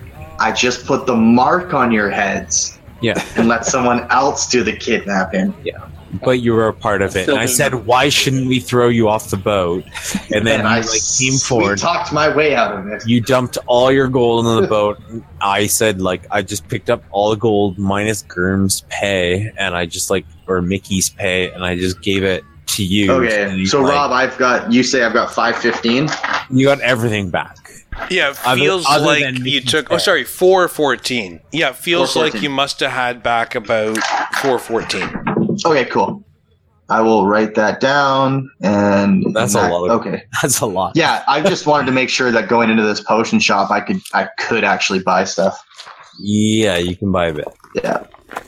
I just put the mark on your heads yeah, and let someone else do the kidnapping. but you were a part of it. Still And I didn't- said, why shouldn't we throw you off the boat? And then and you I like came sweet forward. talked my way out of it. You dumped all your gold on the boat. I said, like, I just picked up all the gold minus Gurm's pay, and I just like, or Mickey's pay, and I just gave it to you. And Okay, you, so like, Rob, I've got. You say I've got five fifteen. you got everything back. Yeah, it Other- feels other like than you Mickey's took. pay. Oh, sorry, four fourteen. Yeah, it feels four like fourteen. you must have had back about four fourteen. Okay, cool. I will write that down. And That's a that- lot of- Okay. That's a lot. Yeah, I just wanted to make sure that going into this potion shop, I could I could actually buy stuff. Yeah, you can buy a bit. Yeah.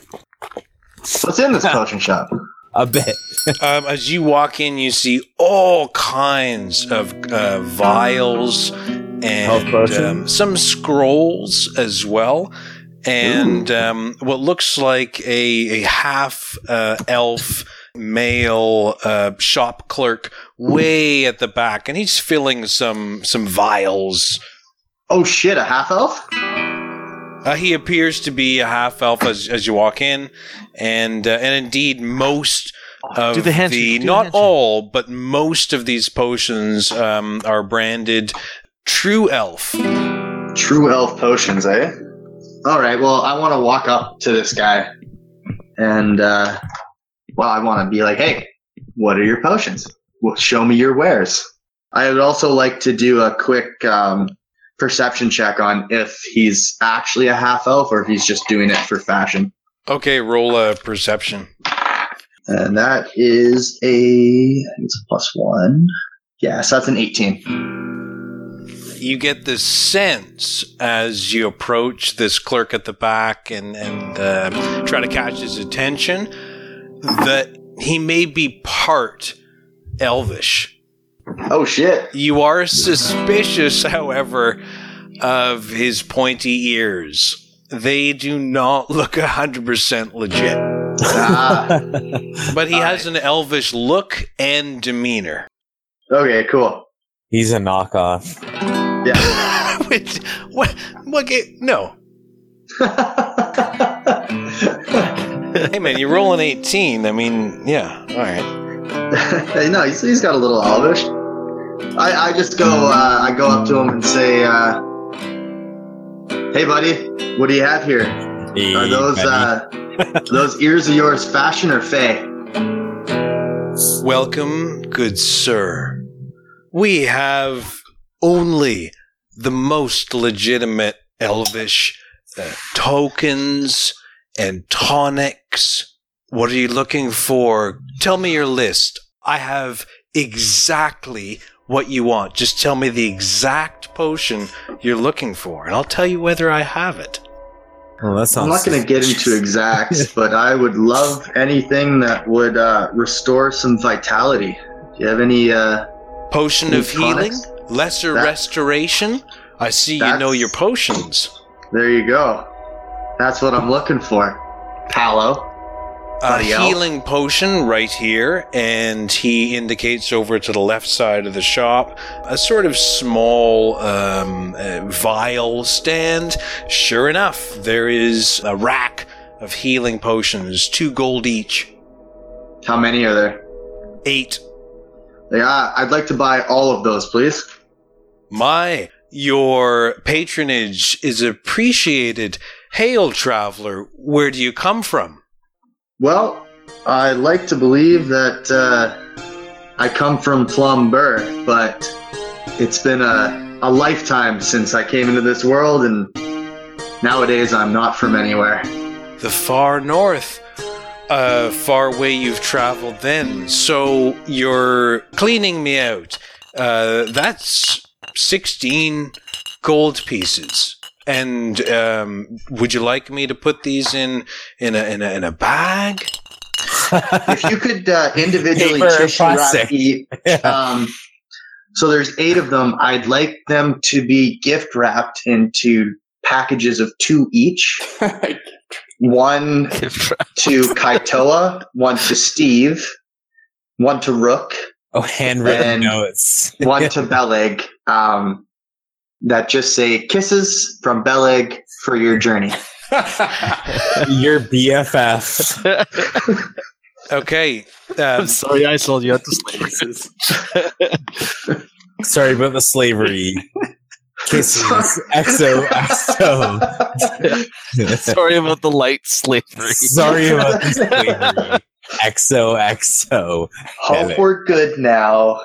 What's in this potion shop? A bit. Um, as you walk in, you see all kinds of uh, vials Health and potion? um, some scrolls as well, and um, what looks like a, a half uh, elf male uh, shop clerk way at the back, and he's filling some some vials. Oh shit, a half elf? Uh, he appears to be a half elf as, as you walk in, and uh, and indeed most of do the handshake, the do the not handshake. all, but most of these potions um, are branded True Elf. True elf potions, eh? All right. Well, I want to walk up to this guy, and uh, well, I want to be like, "Hey, what are your potions? Well, show me your wares." I would also like to do a quick um, perception check on if he's actually a half elf or if he's just doing it for fashion. Okay, roll a perception. And that is a, I think it's a plus one. Yeah, so that's an eighteen. You get the sense as you approach this clerk at the back and, and uh, try to catch his attention that he may be part elvish. Oh shit. You are suspicious, however, of his pointy ears. They do not look one hundred percent legit. Ah, But he has an elvish look and demeanor. okay, cool. He's a knockoff. Yeah. Which, what? What? Ga- no. Hey man, you roll an eighteen. I mean, yeah. All right. Hey, no, he's, he's got a little elvish. I, I just go, uh, I go up to him and say, uh, "Hey, buddy, what do you have here? Are those uh, those ears of yours fashion or fey?" Welcome, good sir. We have only the most legitimate elvish uh, tokens and tonics. What are you looking for? Tell me your list. I have exactly what you want. Just tell me the exact potion you're looking for, and I'll tell you whether I have it. Well, that sounds I'm not going to get into exacts, but I would love anything that would uh, restore some vitality. Do you have any uh, potion any of healing? tonics? Lesser That- restoration? I see you know That's- your potions. There you go. That's what I'm looking for. Paolo. A Buddy elf. healing potion right here, and he indicates over to the left side of the shop a sort of small um, uh, vial stand. Sure enough, there is a rack of healing potions, two gold each. How many are there? Eight. Yeah, I'd like to buy all of those, please. My, your patronage is appreciated. Hail, traveler, where do you come from? Well, I like to believe that uh, I come from Plumber, but it's been a, a lifetime since I came into this world, and nowadays I'm not from anywhere. The far north. Uh, far way you've traveled then. So you're cleaning me out. Uh, that's sixteen gold pieces. And um, would you like me to put these in in a in a, in a bag? If you could uh, individually Paper, tissue wrap plastic. each, um, so there's eight of them. I'd like them to be gift wrapped into packages of two each. One to Kaitoa, one to Steve, one to Rook, Oh, handwritten And- notes. one to Beleg. Um, that just say kisses from Beleg for your journey. Your B F F. Okay. I'm Um, sorry I sold you out to slaves. Sorry about the slavery. Kisses. X O X O. Sorry about the light slavery. Sorry about the slavery. X O X O. Hope we're good now.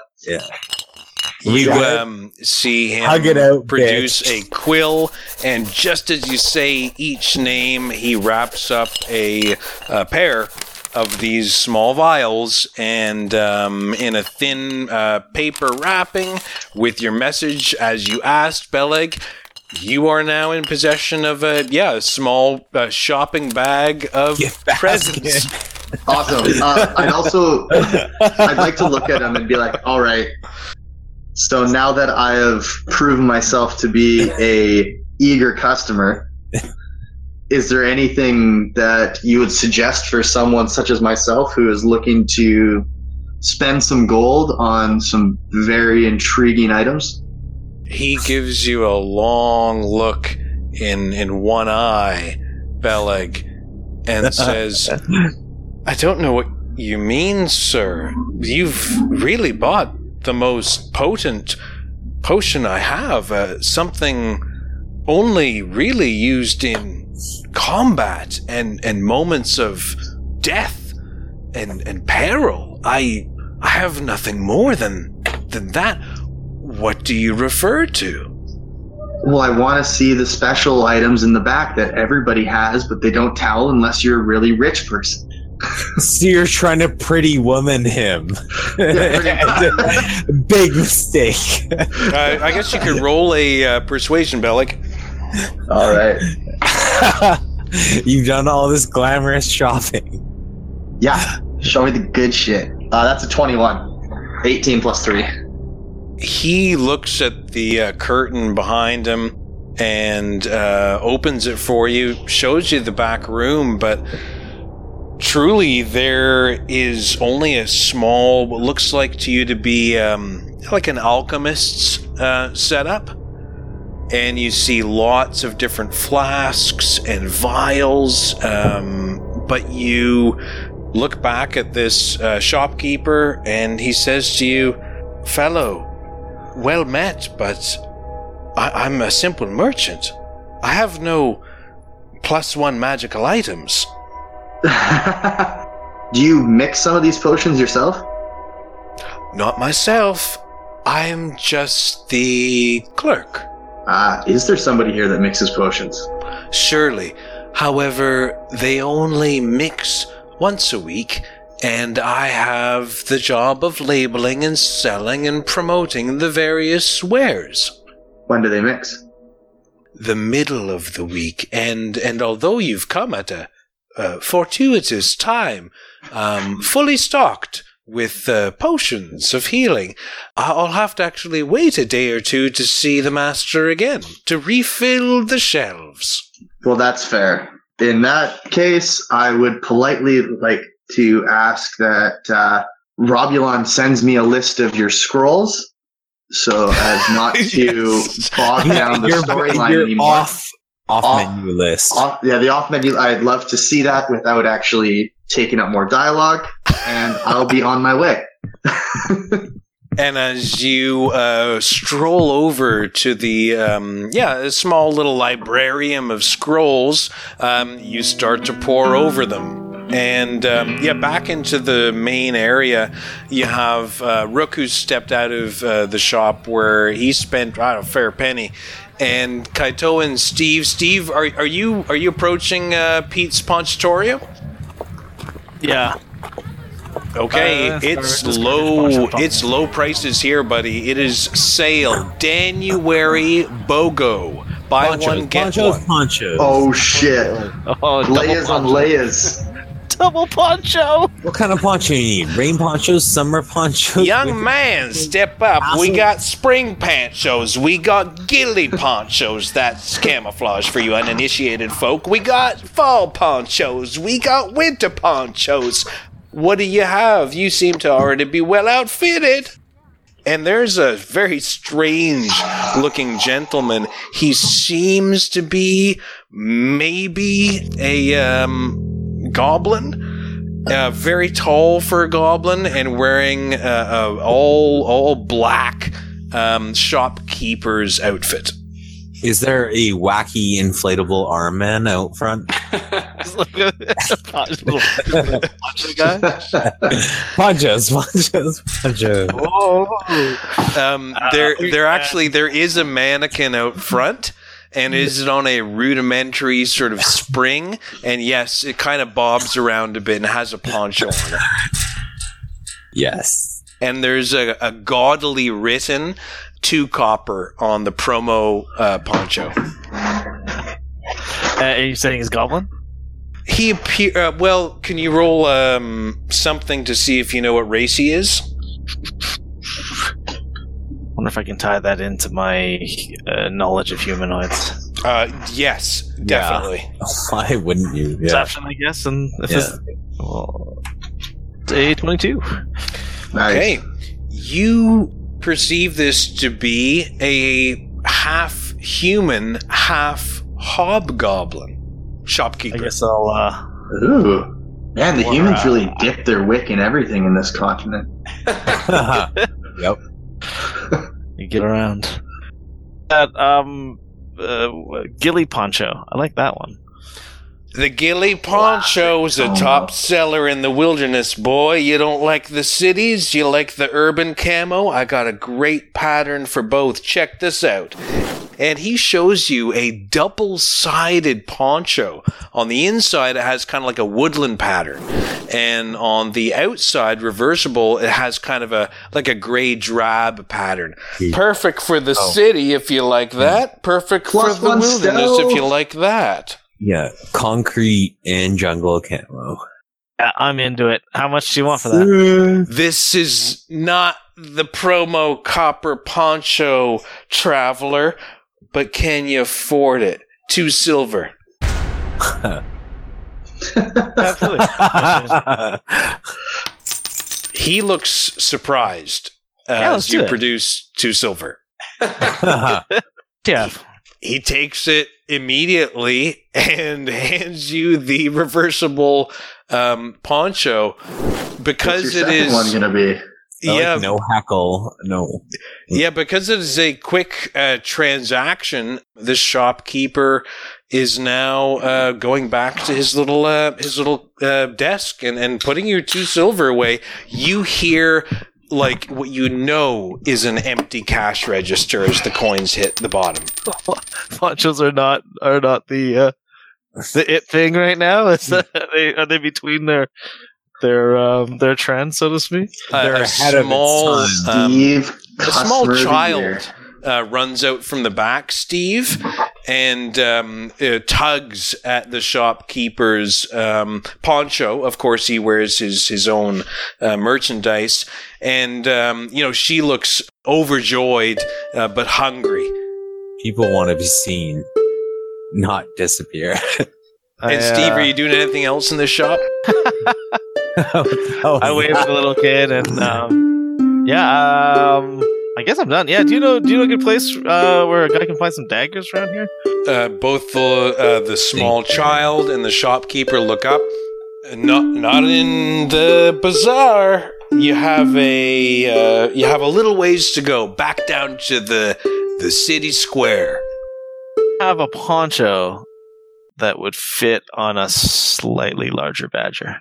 We you good? um, see him Hug it out, produce bitch. a quill, and just as you say each name, he wraps up a, a pair of these small vials, and um, in a thin uh, paper wrapping with your message, as you asked, Beleg. You are now in possession of a yeah a small uh, shopping bag of Gift basket. presents. Awesome. Uh, I'd also, I'd like to look at him and be like, all right. So now that I have proven myself to be a eager customer, is there anything that you would suggest for someone such as myself who is looking to spend some gold on some very intriguing items? He gives you a long look in in one eye, Beleg, and says, I don't know what you mean, sir. You've really bought the most potent potion I have. Uh, something only really used in combat and, and moments of death and, and peril. I I have nothing more than than that. What do you refer to? Well, I want to see the special items in the back that everybody has, but they don't tell unless you're a really rich person. So you're trying to pretty woman him. Yeah, Big mistake. Uh, I guess you could roll a uh, persuasion, Beleg. All right. You've done all this glamorous shopping. Yeah. Show me the good shit. Uh, that's a twenty-one. eighteen plus three. He looks at the uh, curtain behind him and uh, opens it for you, shows you the back room, but truly there is only a small, what looks like to you to be um, like an alchemist's uh, setup. And you see lots of different flasks and vials, um, but you look back at this uh, shopkeeper and he says to you, fellow, well met, but I- I'm a simple merchant. I have no plus one magical items. Do you mix some of these potions yourself? Not myself. I'm just the clerk. Uh, is there somebody here that mixes potions? Surely. However, they only mix once a week, and I have the job of labeling and selling and promoting the various wares. When do they mix? The middle of the week, and and although you've come at a, a fortuitous time, um, fully stocked with uh, potions of healing, I'll have to actually wait a day or two to see the master again, to refill the shelves. Well, that's fair. In that case, I would politely like to ask that uh, Robulon sends me a list of your scrolls, so as not to Yes. bog down the You're- storyline you're anymore. off, off, Off- menu list. Off, yeah, the off menu. I'd love to see that without actually taking up more dialogue, and I'll be on my way. And as you uh, stroll over to the, um, yeah, a small little librarium of scrolls, um, you start to pore over them. And, um, yeah, back into the main area, you have uh, Rook, who's stepped out of uh, the shop where he spent, I don't know, a fair penny. And Kaito and Steve. Steve, are, are you are you approaching uh, Pete's Ponchatorio? Yeah. Okay, Uh, it's sorry, just low. gonna finish It's low prices here, buddy. It is sale January BOGO. Buy Ponchos, one get ponchos, one. ponchos. Oh shit! Oh, double Layers on poncho. layers. Double poncho. What kind of poncho you need? Rain ponchos, summer ponchos? Young man, step up. We got spring ponchos. We got ghillie ponchos. That's camouflage for you uninitiated folk. We got fall ponchos. We got winter ponchos. What do you have? You seem to already be well outfitted. And there's a very strange looking gentleman. He seems to be maybe a um, goblin. Uh, very tall for a goblin and wearing uh, uh, all all black um, shopkeeper's outfit. Is there a wacky inflatable arm man out front? Poncho guy. Ponchos, ponchos, ponchos. Um, there, there actually there is a mannequin out front, and is it on a rudimentary sort of spring? And yes, it kind of bobs around a bit and has a poncho on it. Yes. And there's a, a gaudily written two copper on the promo uh, poncho. Uh, are you saying he's goblin? He appear. Uh, well, can you roll um, something to see if you know what race he is? Wonder if I can tie that into my uh, knowledge of humanoids. Uh, yes, definitely. Why wouldn't you? Yeah. Perception, I guess, and if Yeah. it's well, it's a twenty-two. Nice. Okay, you perceive this to be a half human, half hobgoblin I shopkeeper. guess I'll. Uh, Ooh. Man, the Or, humans uh, really dip their wick in everything in this continent. Yep. You get around. That um, uh, ghillie poncho. I like that one. The ghillie poncho is a top seller in the wilderness, boy. You don't like the cities? You like the urban camo? I got a great pattern for both. Check this out. And he shows you a double-sided poncho. On the inside, it has kind of like a woodland pattern. And on the outside, reversible, it has kind of a like a gray drab pattern. Perfect for the city if you like that. Perfect Plus for the one wilderness stove. if you like that. Yeah, concrete and jungle camo. Yeah, I'm into it. How much do you want for that? This is not the promo copper poncho, traveler, but can you afford it? Two silver. Absolutely. He looks surprised uh, Yeah, let's as you do it. produce two silver. Yeah. He takes it immediately and hands you the reversible um, poncho because What's your it second is. one gonna be? I yeah, like no hackle, no. Yeah, because it is a quick uh, transaction, this shopkeeper is now uh, going back to his little uh, his little uh, desk and, and putting your two silver away. You hear like what you know is an empty cash register as the coins hit the bottom. Ponchos are not are not the uh, the it thing right now. Is that, are they are they between their their um, their trends, so to speak? Uh, They're a ahead of its small, time. um, Steve, a small customer of the year. child uh, runs out from the back, Steve, and um, uh, tugs at the shopkeeper's um, poncho. Of course, he wears his his own uh, merchandise, and um, you know she looks overjoyed uh, but hungry. People want to be seen, not disappear. I, And Steve, uh, are you doing anything else in this shop? oh, I waved at the little kid, and um, yeah, um, I guess I'm done. Yeah, do you know do you know a good place uh, where a guy can find some daggers around here? Uh, both the uh, the small child and the shopkeeper look up. Not not in the bazaar. You have a uh, you have a little ways to go back down to the the city square. I have a poncho that would fit on a slightly larger badger.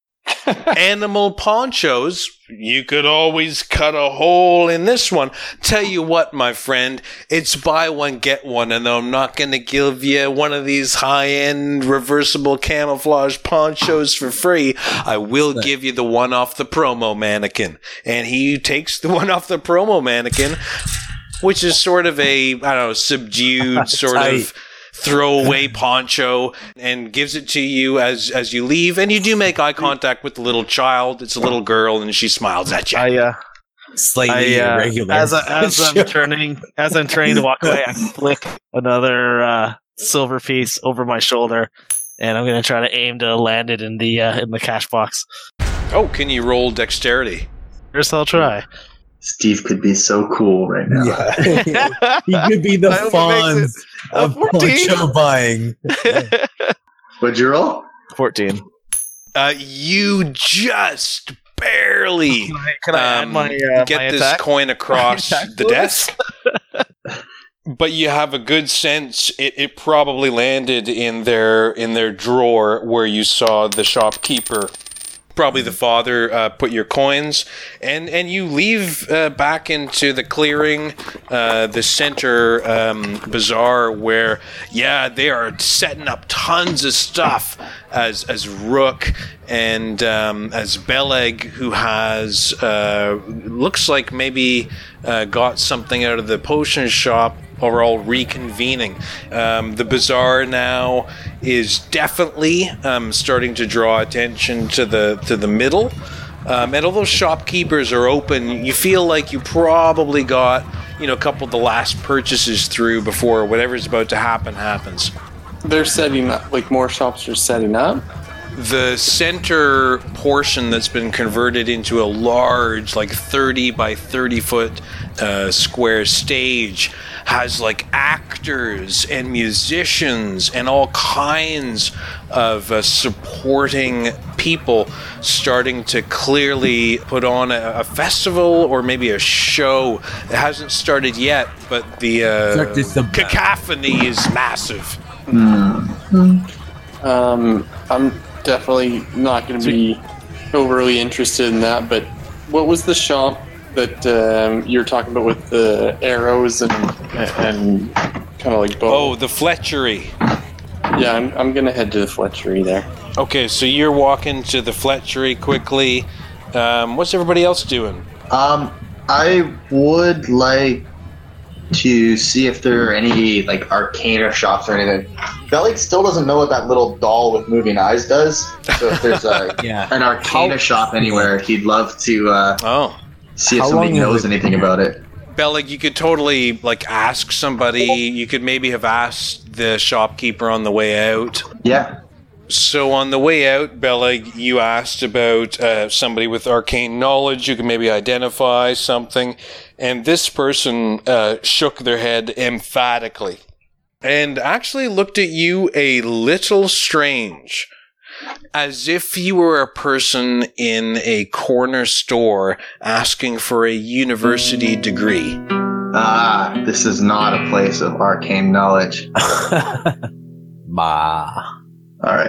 Animal ponchos. You could always cut a hole in this one. Tell you what, my friend, it's buy one get one, and I'm not going to give you one of these high-end reversible camouflage ponchos for free. I will give you the one off the promo mannequin. And he takes the one off the promo mannequin, which is sort of a, I don't know, subdued sort Tight. of throwaway poncho, and gives it to you as as you leave, and you do make eye contact with the little child. It's a little girl, and she smiles at you. I uh, Slightly I, uh, irregular. as I, as I'm turning as I'm turning to walk away, I flick another uh, silver piece over my shoulder, and I'm gonna try to aim to land it in the uh, in the cash box. Oh, can you roll dexterity? First, I'll try. Steve could be so cool right now. Yeah. He could be the I hope it Fonz makes it a of fourteen. poncho buying. What'd you roll? Fourteen. Uh, you just barely Can I, can I add um, my uh, get my this attack? coin across My attack the bonus? desk. But you have a good sense it, it probably landed in their in their drawer where you saw the shopkeeper. Probably the father uh, put your coins, and, and you leave uh, back into the clearing, uh, the center um, bazaar where, yeah, they are setting up tons of stuff as as Rook and um, as Beleg, who has uh, looks like maybe uh, got something out of the potion shop, are all reconvening. Um, the bazaar now is definitely um, starting to draw attention to the to the middle. Um, and although shopkeepers are open, you feel like you probably got, you know, a couple of the last purchases through before whatever's about to happen happens. They're setting up, like more shops are setting up. The center portion that's been converted into a large, like thirty by thirty foot uh, square stage has like actors and musicians and all kinds of uh, supporting people starting to clearly put on a, a festival or maybe a show. It hasn't started yet, but the uh, cacophony is massive. Um, I'm definitely not going to be overly interested in that, but what was the shop that um, you're talking about with the arrows and and kind of like bow? Oh, the Fletchery. Yeah, I'm, I'm going to head to the Fletchery there. Okay, so you're walking to the Fletchery quickly. Um, what's everybody else doing? Um, I would like to see if there are any like Arcana shops or anything. Belly still doesn't know what that little doll with moving eyes does. So if there's a Yeah. an Arcana How- shop anywhere, he'd love to uh, Oh. see if How somebody long has knows it anything been? about it. Bellig, you could totally like ask somebody. You could maybe have asked the shopkeeper on the way out. Yeah. So on the way out, Bellig, you asked about uh, somebody with arcane knowledge. You could maybe identify something, and this person uh, shook their head emphatically and actually looked at you a little strange, as if you were a person in a corner store asking for a university degree. Ah, this is not a place of arcane knowledge. Ma. All right.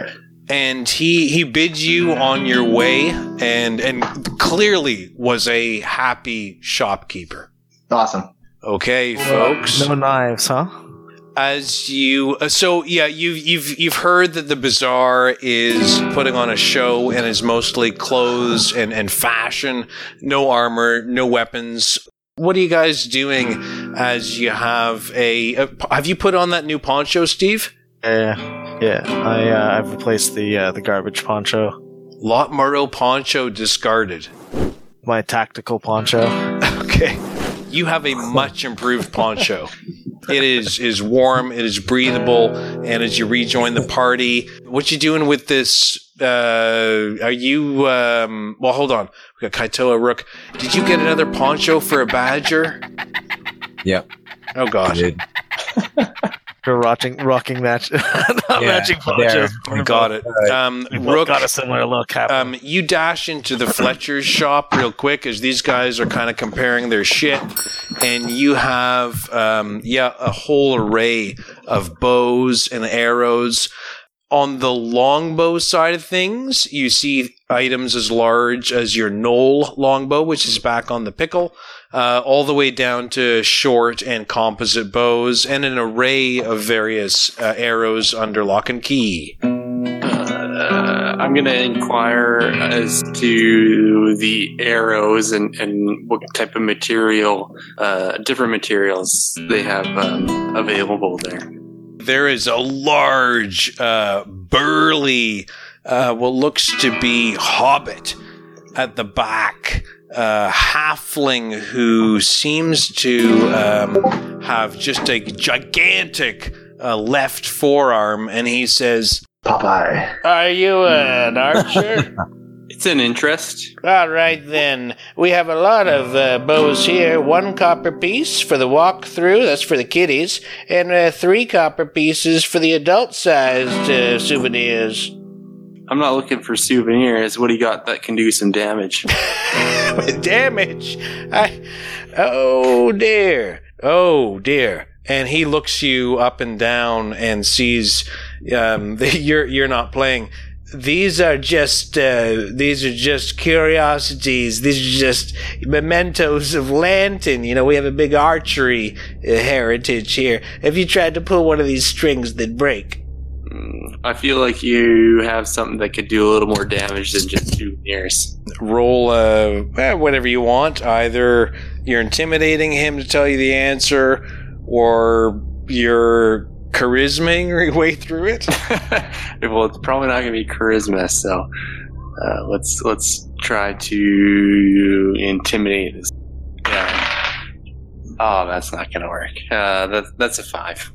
and he he bids you on your way, and and clearly was a happy shopkeeper. Awesome. Okay, folks. No knives, huh? As you, uh, so yeah, you've you've you've heard that the bazaar is putting on a show and is mostly clothes and and fashion. No armor, no weapons. What are you guys doing as you have a? a have you put on that new poncho, Steve? Yeah, yeah. I uh, I've replaced the uh, the garbage poncho. Lot Murrow poncho discarded. My tactical poncho. Okay, you have a much improved poncho. It is is warm, it is breathable, and as you rejoin the party, what you doing with this? Uh, are you? Um, well, hold on. We got Kaitoa Rook. Did you get another poncho for a badger? Yep. Oh God. Did. For rocking, rocking match, not Yeah, matching ponchos. Got it. Um, We both Rook, got a similar look happening. um, you dash into the Fletcher's shop real quick as these guys are kind of comparing their shit, and you have, um, yeah, a whole array of bows and arrows. On the longbow side of things, you see items as large as your Knoll longbow, which is back on the pickle, uh, all the way down to short and composite bows, and an array of various uh, arrows under lock and key. Uh, I'm going to inquire as to the arrows and, and what type of material, uh, different materials they have um, available there. There is a large, uh, burly, uh, what looks to be hobbit at the back, uh, halfling who seems to um, have just a gigantic uh, left forearm, and he says, Popeye. Are you an archer? It's an interest. All right, then. We have a lot of uh, bows here. One copper piece for the walk-through, that's for the kiddies, and uh, three copper pieces for the adult-sized uh, souvenirs. I'm not looking for souvenirs. What do you got that can do some damage? Damage! I... Oh, dear. Oh, dear. and he looks you up and down and sees um, that you're you're not playing. These are just uh, these are just curiosities. These are just mementos of Lanton. You know, we have a big archery uh, heritage here. If you tried to pull one of these strings, they'd break. I feel like you have something that could do a little more damage than just souvenirs. Roll uh, eh, whatever you want. Either you're intimidating him to tell you the answer, or you're charismaing your way through it. Well, it's probably not going to be charisma, so uh, let's let's try to intimidate this. Yeah. Oh, that's not going to work. Uh, that, that's a five.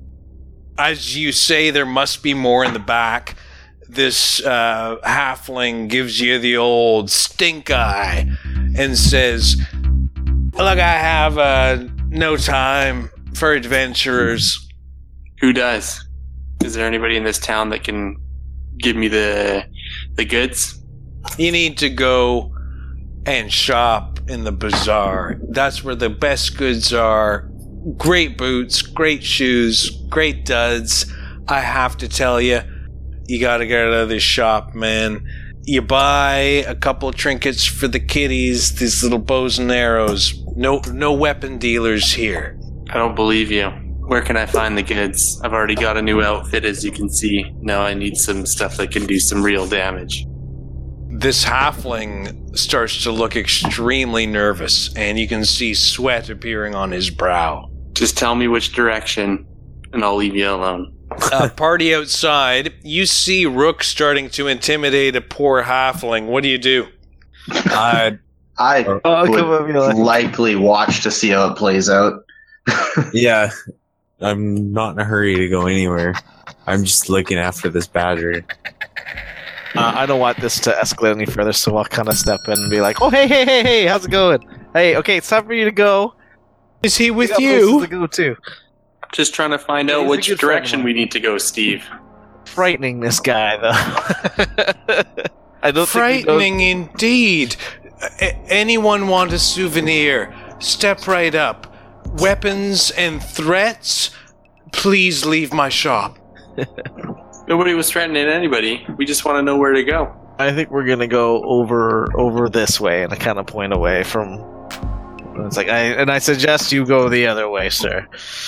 As you say, there must be more in the back. This uh, halfling gives you the old stink eye and says, "Look, I have uh, no time for adventurers." Who does? Is there anybody in this town that can give me the the goods? You need to go and shop in the bazaar. That's where the best goods are. Great boots, great shoes, great duds. I have to tell you, you gotta get out of this shop, man. You buy a couple of trinkets for the kiddies, these little bows and arrows. No, no weapon dealers here. I don't believe you. Where can I find the goods? I've already got a new outfit, as you can see. Now I need some stuff that can do some real damage. This halfling starts to look extremely nervous, and you can see sweat appearing on his brow. Just tell me which direction, and I'll leave you alone. uh, party outside, you see Rook starting to intimidate a poor halfling. What do you do? Uh, I Oh, would come on, Eli. likely watch to see how it plays out. yeah, I'm not in a hurry to go anywhere. I'm just looking after this badger. Uh, I don't want this to escalate any further, so I'll kind of step in and be like, "Oh, hey, hey, hey, hey, how's it going? Hey, okay, it's time for you to go. Is he with We got you? places to go to." Just trying to find Yeah, out he's a which good friend of direction mine. we need to go, Steve. Frightening, this guy, though. I don't Frightening indeed. A- anyone want a souvenir? Step right up. Weapons and threats? Please leave my shop. Nobody was threatening anybody. We just want to know where to go. I think we're gonna go over over this way, and I kind of point away from. It's like I and I suggest you go the other way, sir.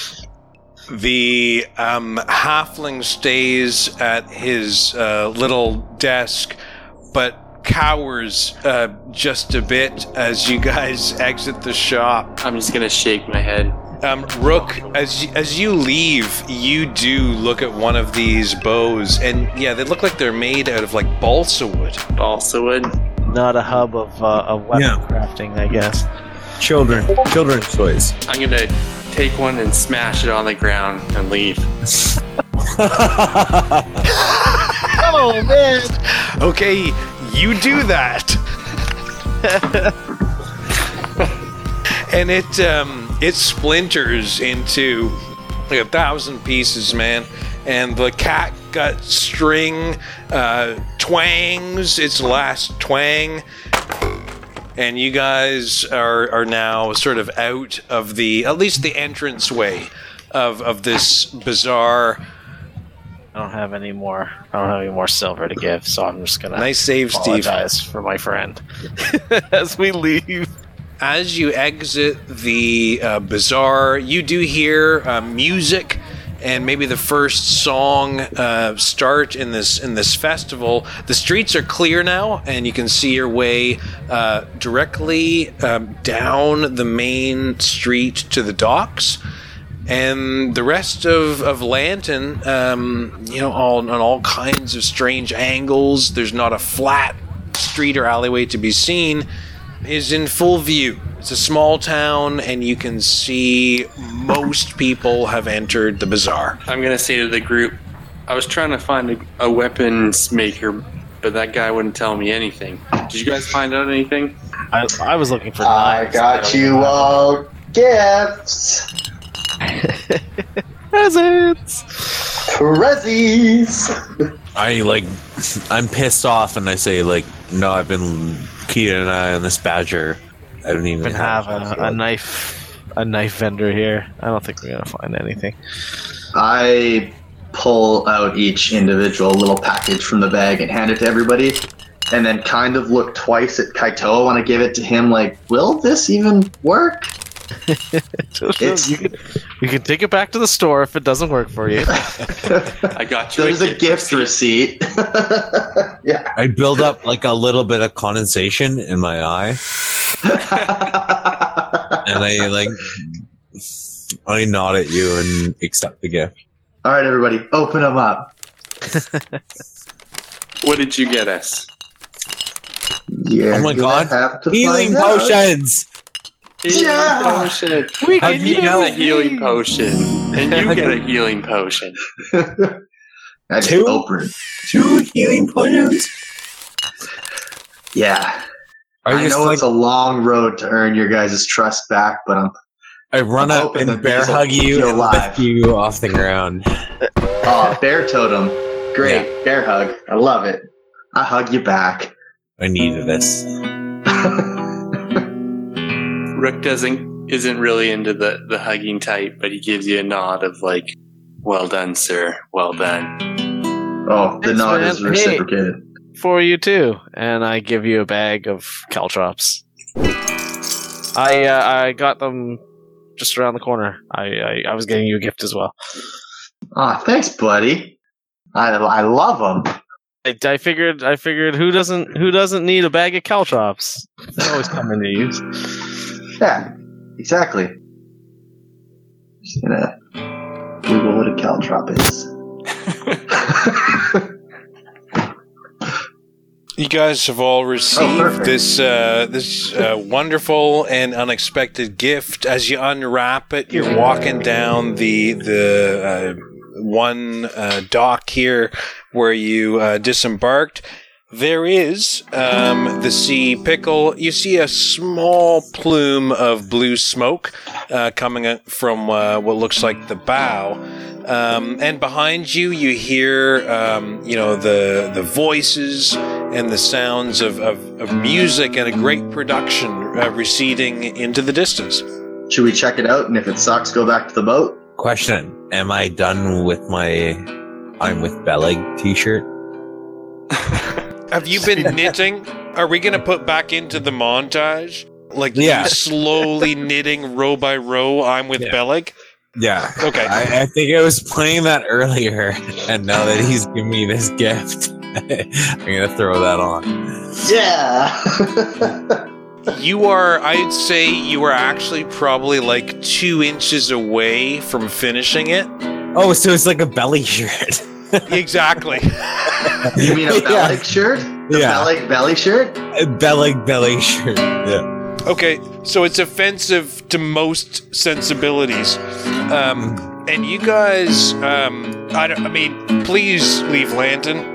The um, halfling stays at his uh, little desk, but cowers uh, just a bit as you guys exit the shop. I'm just gonna shake my head. Um, Rook, as y- as you leave, you do look at one of these bows, and yeah, they look like they're made out of like balsa wood. Balsa wood? Not a hub of uh, of weapon Yeah. crafting, I guess. Children, children's toys. I'm gonna take one and smash it on the ground and leave. Oh man! Okay, you do that, and it um, it splinters into like a thousand pieces, man. And the cat gut string uh, twangs its last twang. And you guys are are now sort of out of the, at least the entranceway of of this bizarre. I don't have any more. I don't have any more silver to give, so I'm just gonna Nice save, Steve. apologize for my friend as we leave. As you exit the uh, bazaar, you do hear uh, music. And maybe the first song uh, start in this in this festival. The streets are clear now, and you can see your way uh, directly um, down the main street to the docks. And the rest of of Lanton, um, you know, all on all kinds of strange angles. There's not a flat street or alleyway to be seen. Is in full view. It's a small town, and you can see most people have entered the bazaar. I'm gonna say to the group, I was trying to find a, a weapons maker, but that guy wouldn't tell me anything. Did you guys find out anything? I, I was looking for. I knives. got you all gifts. Presents. Prezzies. I like, I'm pissed off, and I say like, no, I've been keeping an eye on this badger. I don't even We have a, a knife, a knife vendor here. I don't think we're gonna find anything. I pull out each individual little package from the bag and hand it to everybody, and then kind of look twice at Kaito. I want to give it to him like, will this even work? It's- you, can, you can take it back to the store if it doesn't work for you. I got you. There's a gift receipt. Yeah. I build up like a little bit of condensation in my eye, and I like, I nod at you and accept the gift. All right, everybody, open them up. What did you get us? Yeah. Oh my god! Healing find out. potions. Healing Yeah. potion. We How And do you you get know? a healing potion, and you get a healing potion. I just Two? open. Two healing potions. Yeah. I I just know like it's a long road to earn your guys' trust back, but I'm I run I'm up hoping and that bear these will hug keep you you and alive. lift you off the ground. oh bear totem. Great bear hug. I love it. I hug you back. I needed this. Rook doesn't isn't really into the, the hugging type, but he gives you a nod of like, "Well done, sir. Well done." Oh, the Thanks, nod man. is reciprocated. For you too, and I give you a bag of caltrops. I uh, I got them just around the corner. I, I I was getting you a gift as well. Ah, thanks, buddy. I I love them. I, I figured I figured who doesn't who doesn't need a bag of caltrops? They always come into use. Yeah, exactly. Just gonna Google what a caltrop is. You guys have all received perfect. this uh, this uh, wonderful and unexpected gift. As you unwrap it, you're walking down the the uh, one uh, dock here where you uh, disembarked. There is um, the sea pickle. You see a small plume of blue smoke uh, coming up from uh, what looks like the bow. Um, and behind you, you hear, um, you know, the the voices and the sounds of, of, of music and a great production uh, receding into the distance. Should we check it out? And if it sucks, go back to the boat. Question: am I done with my I'm with Belleg t-shirt. Have you been knitting? Are we going to put back into the montage? Like Yeah. you slowly knitting row by row, I'm with Yeah. Belleg? Yeah. Okay. I, I think I was playing that earlier, and now that he's giving me this gift, I'm going to throw that on. Yeah. You are, I'd say you are actually probably like two inches away from finishing it. Oh, so it's like a belly shirt. Exactly. You mean a Yeah. belly shirt? The Yeah. belly belly shirt? A Belleg belly shirt. Yeah. Okay, so it's offensive to most sensibilities. Um, and you guys, um, I, don't, I mean, please leave Lanton.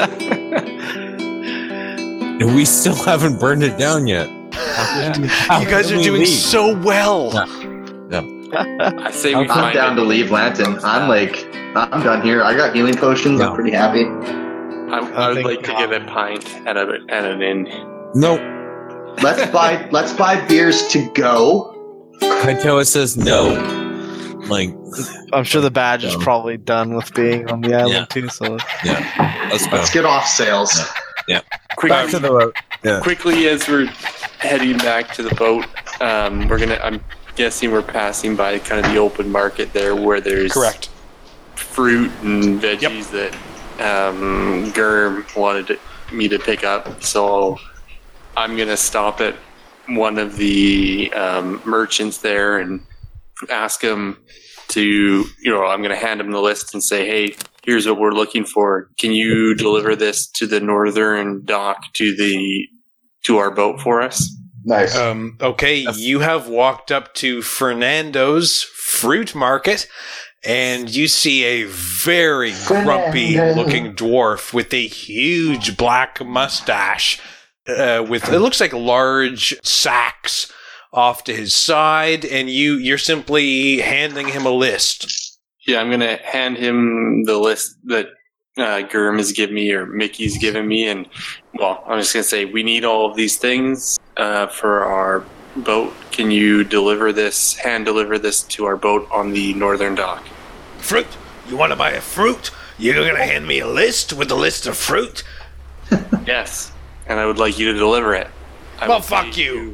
We still haven't burned it down yet. You guys are doing so well. I say we I'm find down it. to leave Lanton. I'm like, I'm done here. I got healing potions. I'm pretty happy. I, I would think- like to get a pint at, a, at an inn. Nope. Let's buy let's buy beers to go. Kaitoa says no. Like, I'm sure the badge is No. probably done with being on the island Yeah. too. So yeah. Let's go. Let's get off sales. Quick, Back to the road. Yeah. quickly, as we're heading back to the boat, um, we're gonna. I'm guessing we're passing by kind of the open market there, where there's Correct. fruit and veggies that um, Germ wanted me to pick up. So I'm gonna stop at one of the um, merchants there and ask him to, you know, I'm gonna hand him the list and say, hey, here's what we're looking for. Can you deliver this to the northern dock to the to our boat for us? Nice. Um, okay, you have walked up to Fernando's fruit market, and you see a very grumpy looking dwarf with a huge black mustache, uh, with, it looks like large sacks off to his side, and you, you're simply handing him a list. Yeah, I'm gonna hand him the list that uh, Germ has given me or Mickey's given me, and well, I'm just gonna say we need all of these things uh, for our boat. Can you deliver this, hand deliver this to our boat on the northern dock? Fruit? You want to buy a fruit? You're going to hand me a list with a list of fruit? Yes, and I would like you to deliver it. I Well, will fuck pay you.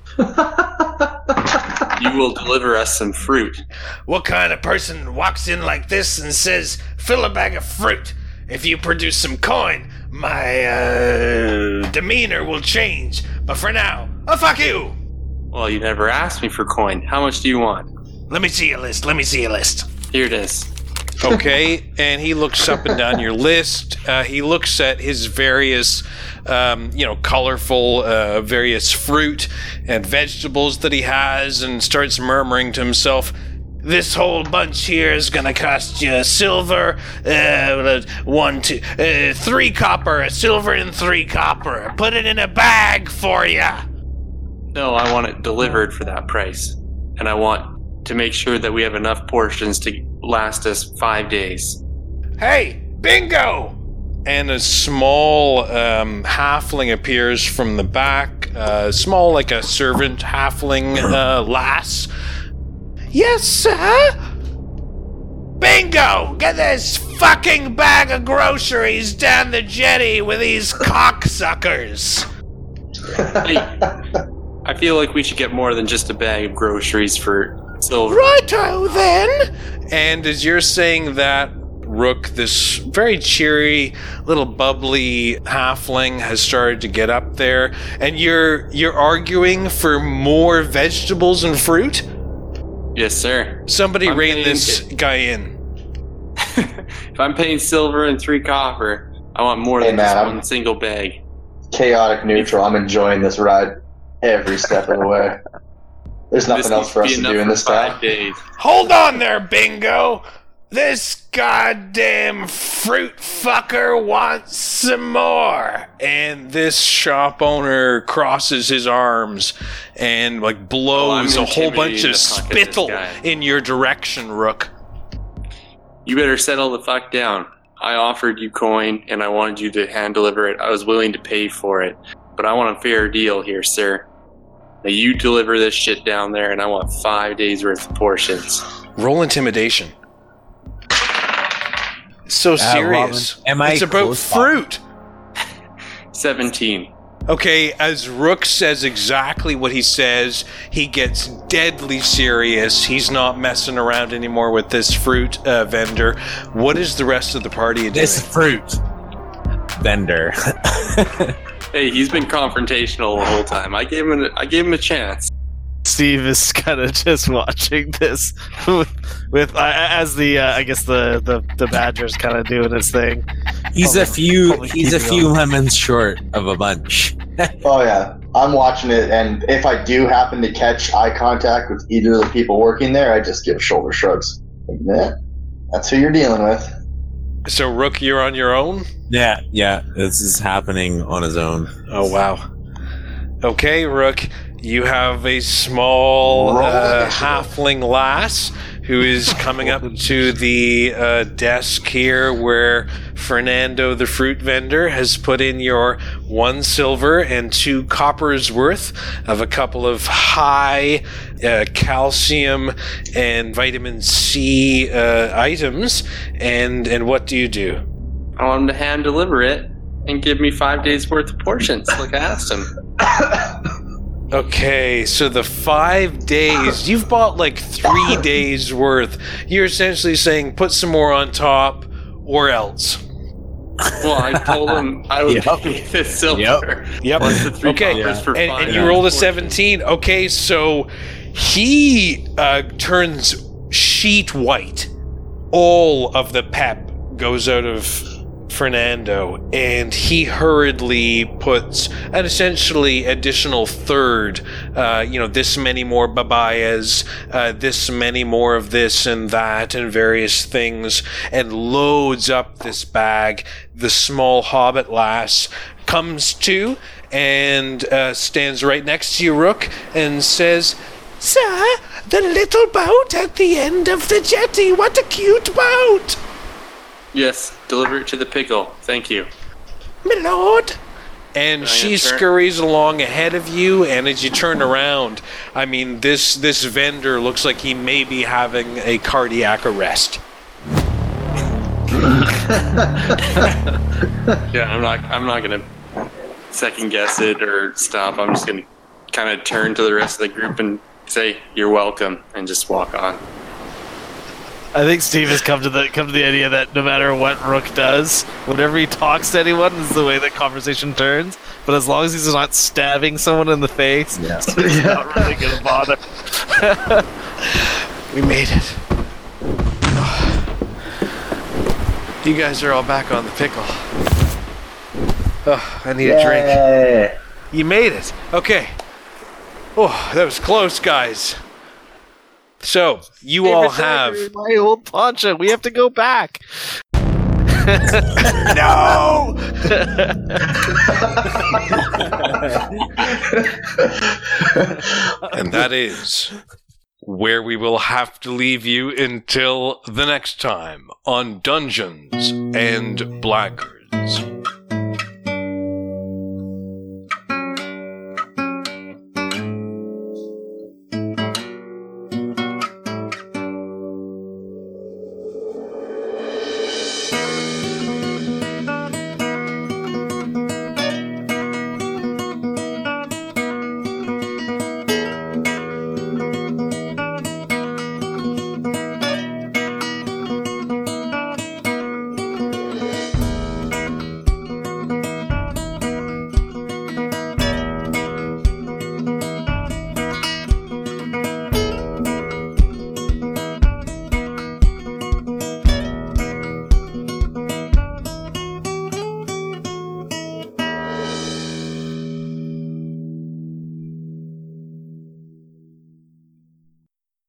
You will deliver us some fruit. What kind of person walks in like this and says, fill a bag of fruit? If you produce some coin, my uh, demeanor will change. But for now, oh, fuck you! Well, you never asked me for coin. How much do you want? Let me see your list. Let me see your list. Here it is. Okay, and he looks up and down your list. Uh, he looks at his various, um, you know, colorful, uh, various fruit and vegetables that he has, and starts murmuring to himself, This whole bunch here is gonna cost you silver, uh, one, two, uh, three copper, a silver and three copper. Put it in a bag for ya. No, I want it delivered for that price. And I want to make sure that we have enough portions to last us five days. Hey, bingo! and a small um, halfling appears from the back, uh, small like a servant halfling uh, lass. Yes, sir? Bingo! Get this fucking bag of groceries down the jetty with these cocksuckers! Hey, I feel like we should get more than just a bag of groceries for silver. Righto then! And as you're saying that, Rook, this very cheery, little bubbly halfling has started to get up there, and you're you're arguing for more vegetables and fruit? Yes, sir. Somebody I'm rein paying this it. guy in. If I'm paying silver and three copper, I want more Hey, than just man, I'm- one single bag. Chaotic neutral. I'm enjoying this ride every step of the way. There's nothing This else needs for us be to enough do in for this five town. days. Hold on there, Bingo! This goddamn fruit fucker wants some more! And this shop owner crosses his arms and like blows Oh, I'm a whole bunch intimidated of to fuck with this spittle guy. in your direction, Rook. You better settle the fuck down. I offered you coin and I wanted you to hand deliver it. I was willing to pay for it. But I want a fair deal here, sir. Now you deliver this shit down there and I want five days worth of portions. Roll intimidation. so serious? Robin, am I It's about close by? fruit. seventeen. Okay, as Rook says exactly what he says, he gets deadly serious. He's not messing around anymore with this fruit uh, vendor. What is the rest of the party doing? This fruit vendor. Hey, he's been confrontational the whole time. I gave him a, I gave him a chance. Steve is kind of just watching this with, with uh, as the uh, I guess the the, the badger's kind of doing his thing. He's Probably- a few. probably He's a keep it few on. lemons short of a bunch. Oh yeah, I'm watching it, and if I do happen to catch eye contact with either of the people working there, I just give shoulder shrugs. Like, yeah, that's who you're dealing with. So, Rook, you're on your own? Yeah, yeah. This is happening on his own. Oh, wow. Okay, Rook, you have a small Roll uh, initiative. halfling lass who is coming up to the uh, desk here where Fernando, the fruit vendor, has put in your one silver and two coppers worth of a couple of high uh, calcium and vitamin C uh, items. And, and what do you do? I want him to hand deliver it and give me five days worth of portions, like I asked him. Okay, so the five days, you've bought like three days worth. You're essentially saying put some more on top or else. Well, I told him I would Yep. pay the silver. Yep. Plus the three Okay, coppers for and, five and you days rolled a portions. seventeen. Okay, so he uh, turns sheet white. All of the pep goes out of Fernando, and he hurriedly puts an essentially additional third, uh, you know, this many more babayas, uh, this many more of this and that and various things, and loads up this bag. The small hobbit lass comes to and uh, stands right next to you, Rook, and says, "Sir, the little boat at the end of the jetty, what a cute boat! Yes, deliver it to the pickle. Thank you. My lord." And I she enter? scurries along ahead of you, and as you turn around, I mean, this this vendor looks like he may be having a cardiac arrest. Yeah, I'm not. I'm not gonna second guess it or stop. I'm just gonna kind of turn to the rest of the group and say, "You're welcome," and just walk on. I think Steve has come to the come to the idea that no matter what Rook does, whenever he talks to anyone, is the way that conversation turns. But as long as he's not stabbing someone in the face, Yeah. he's not really gonna bother. We made it. You guys are all back on the pickle. Oh, I need a drink. You made it. Okay. Oh, that was close, guys. So, you all have... my old poncho. We have to go back. No! And that is where we will have to leave you until the next time on Dungeons and Blackguards.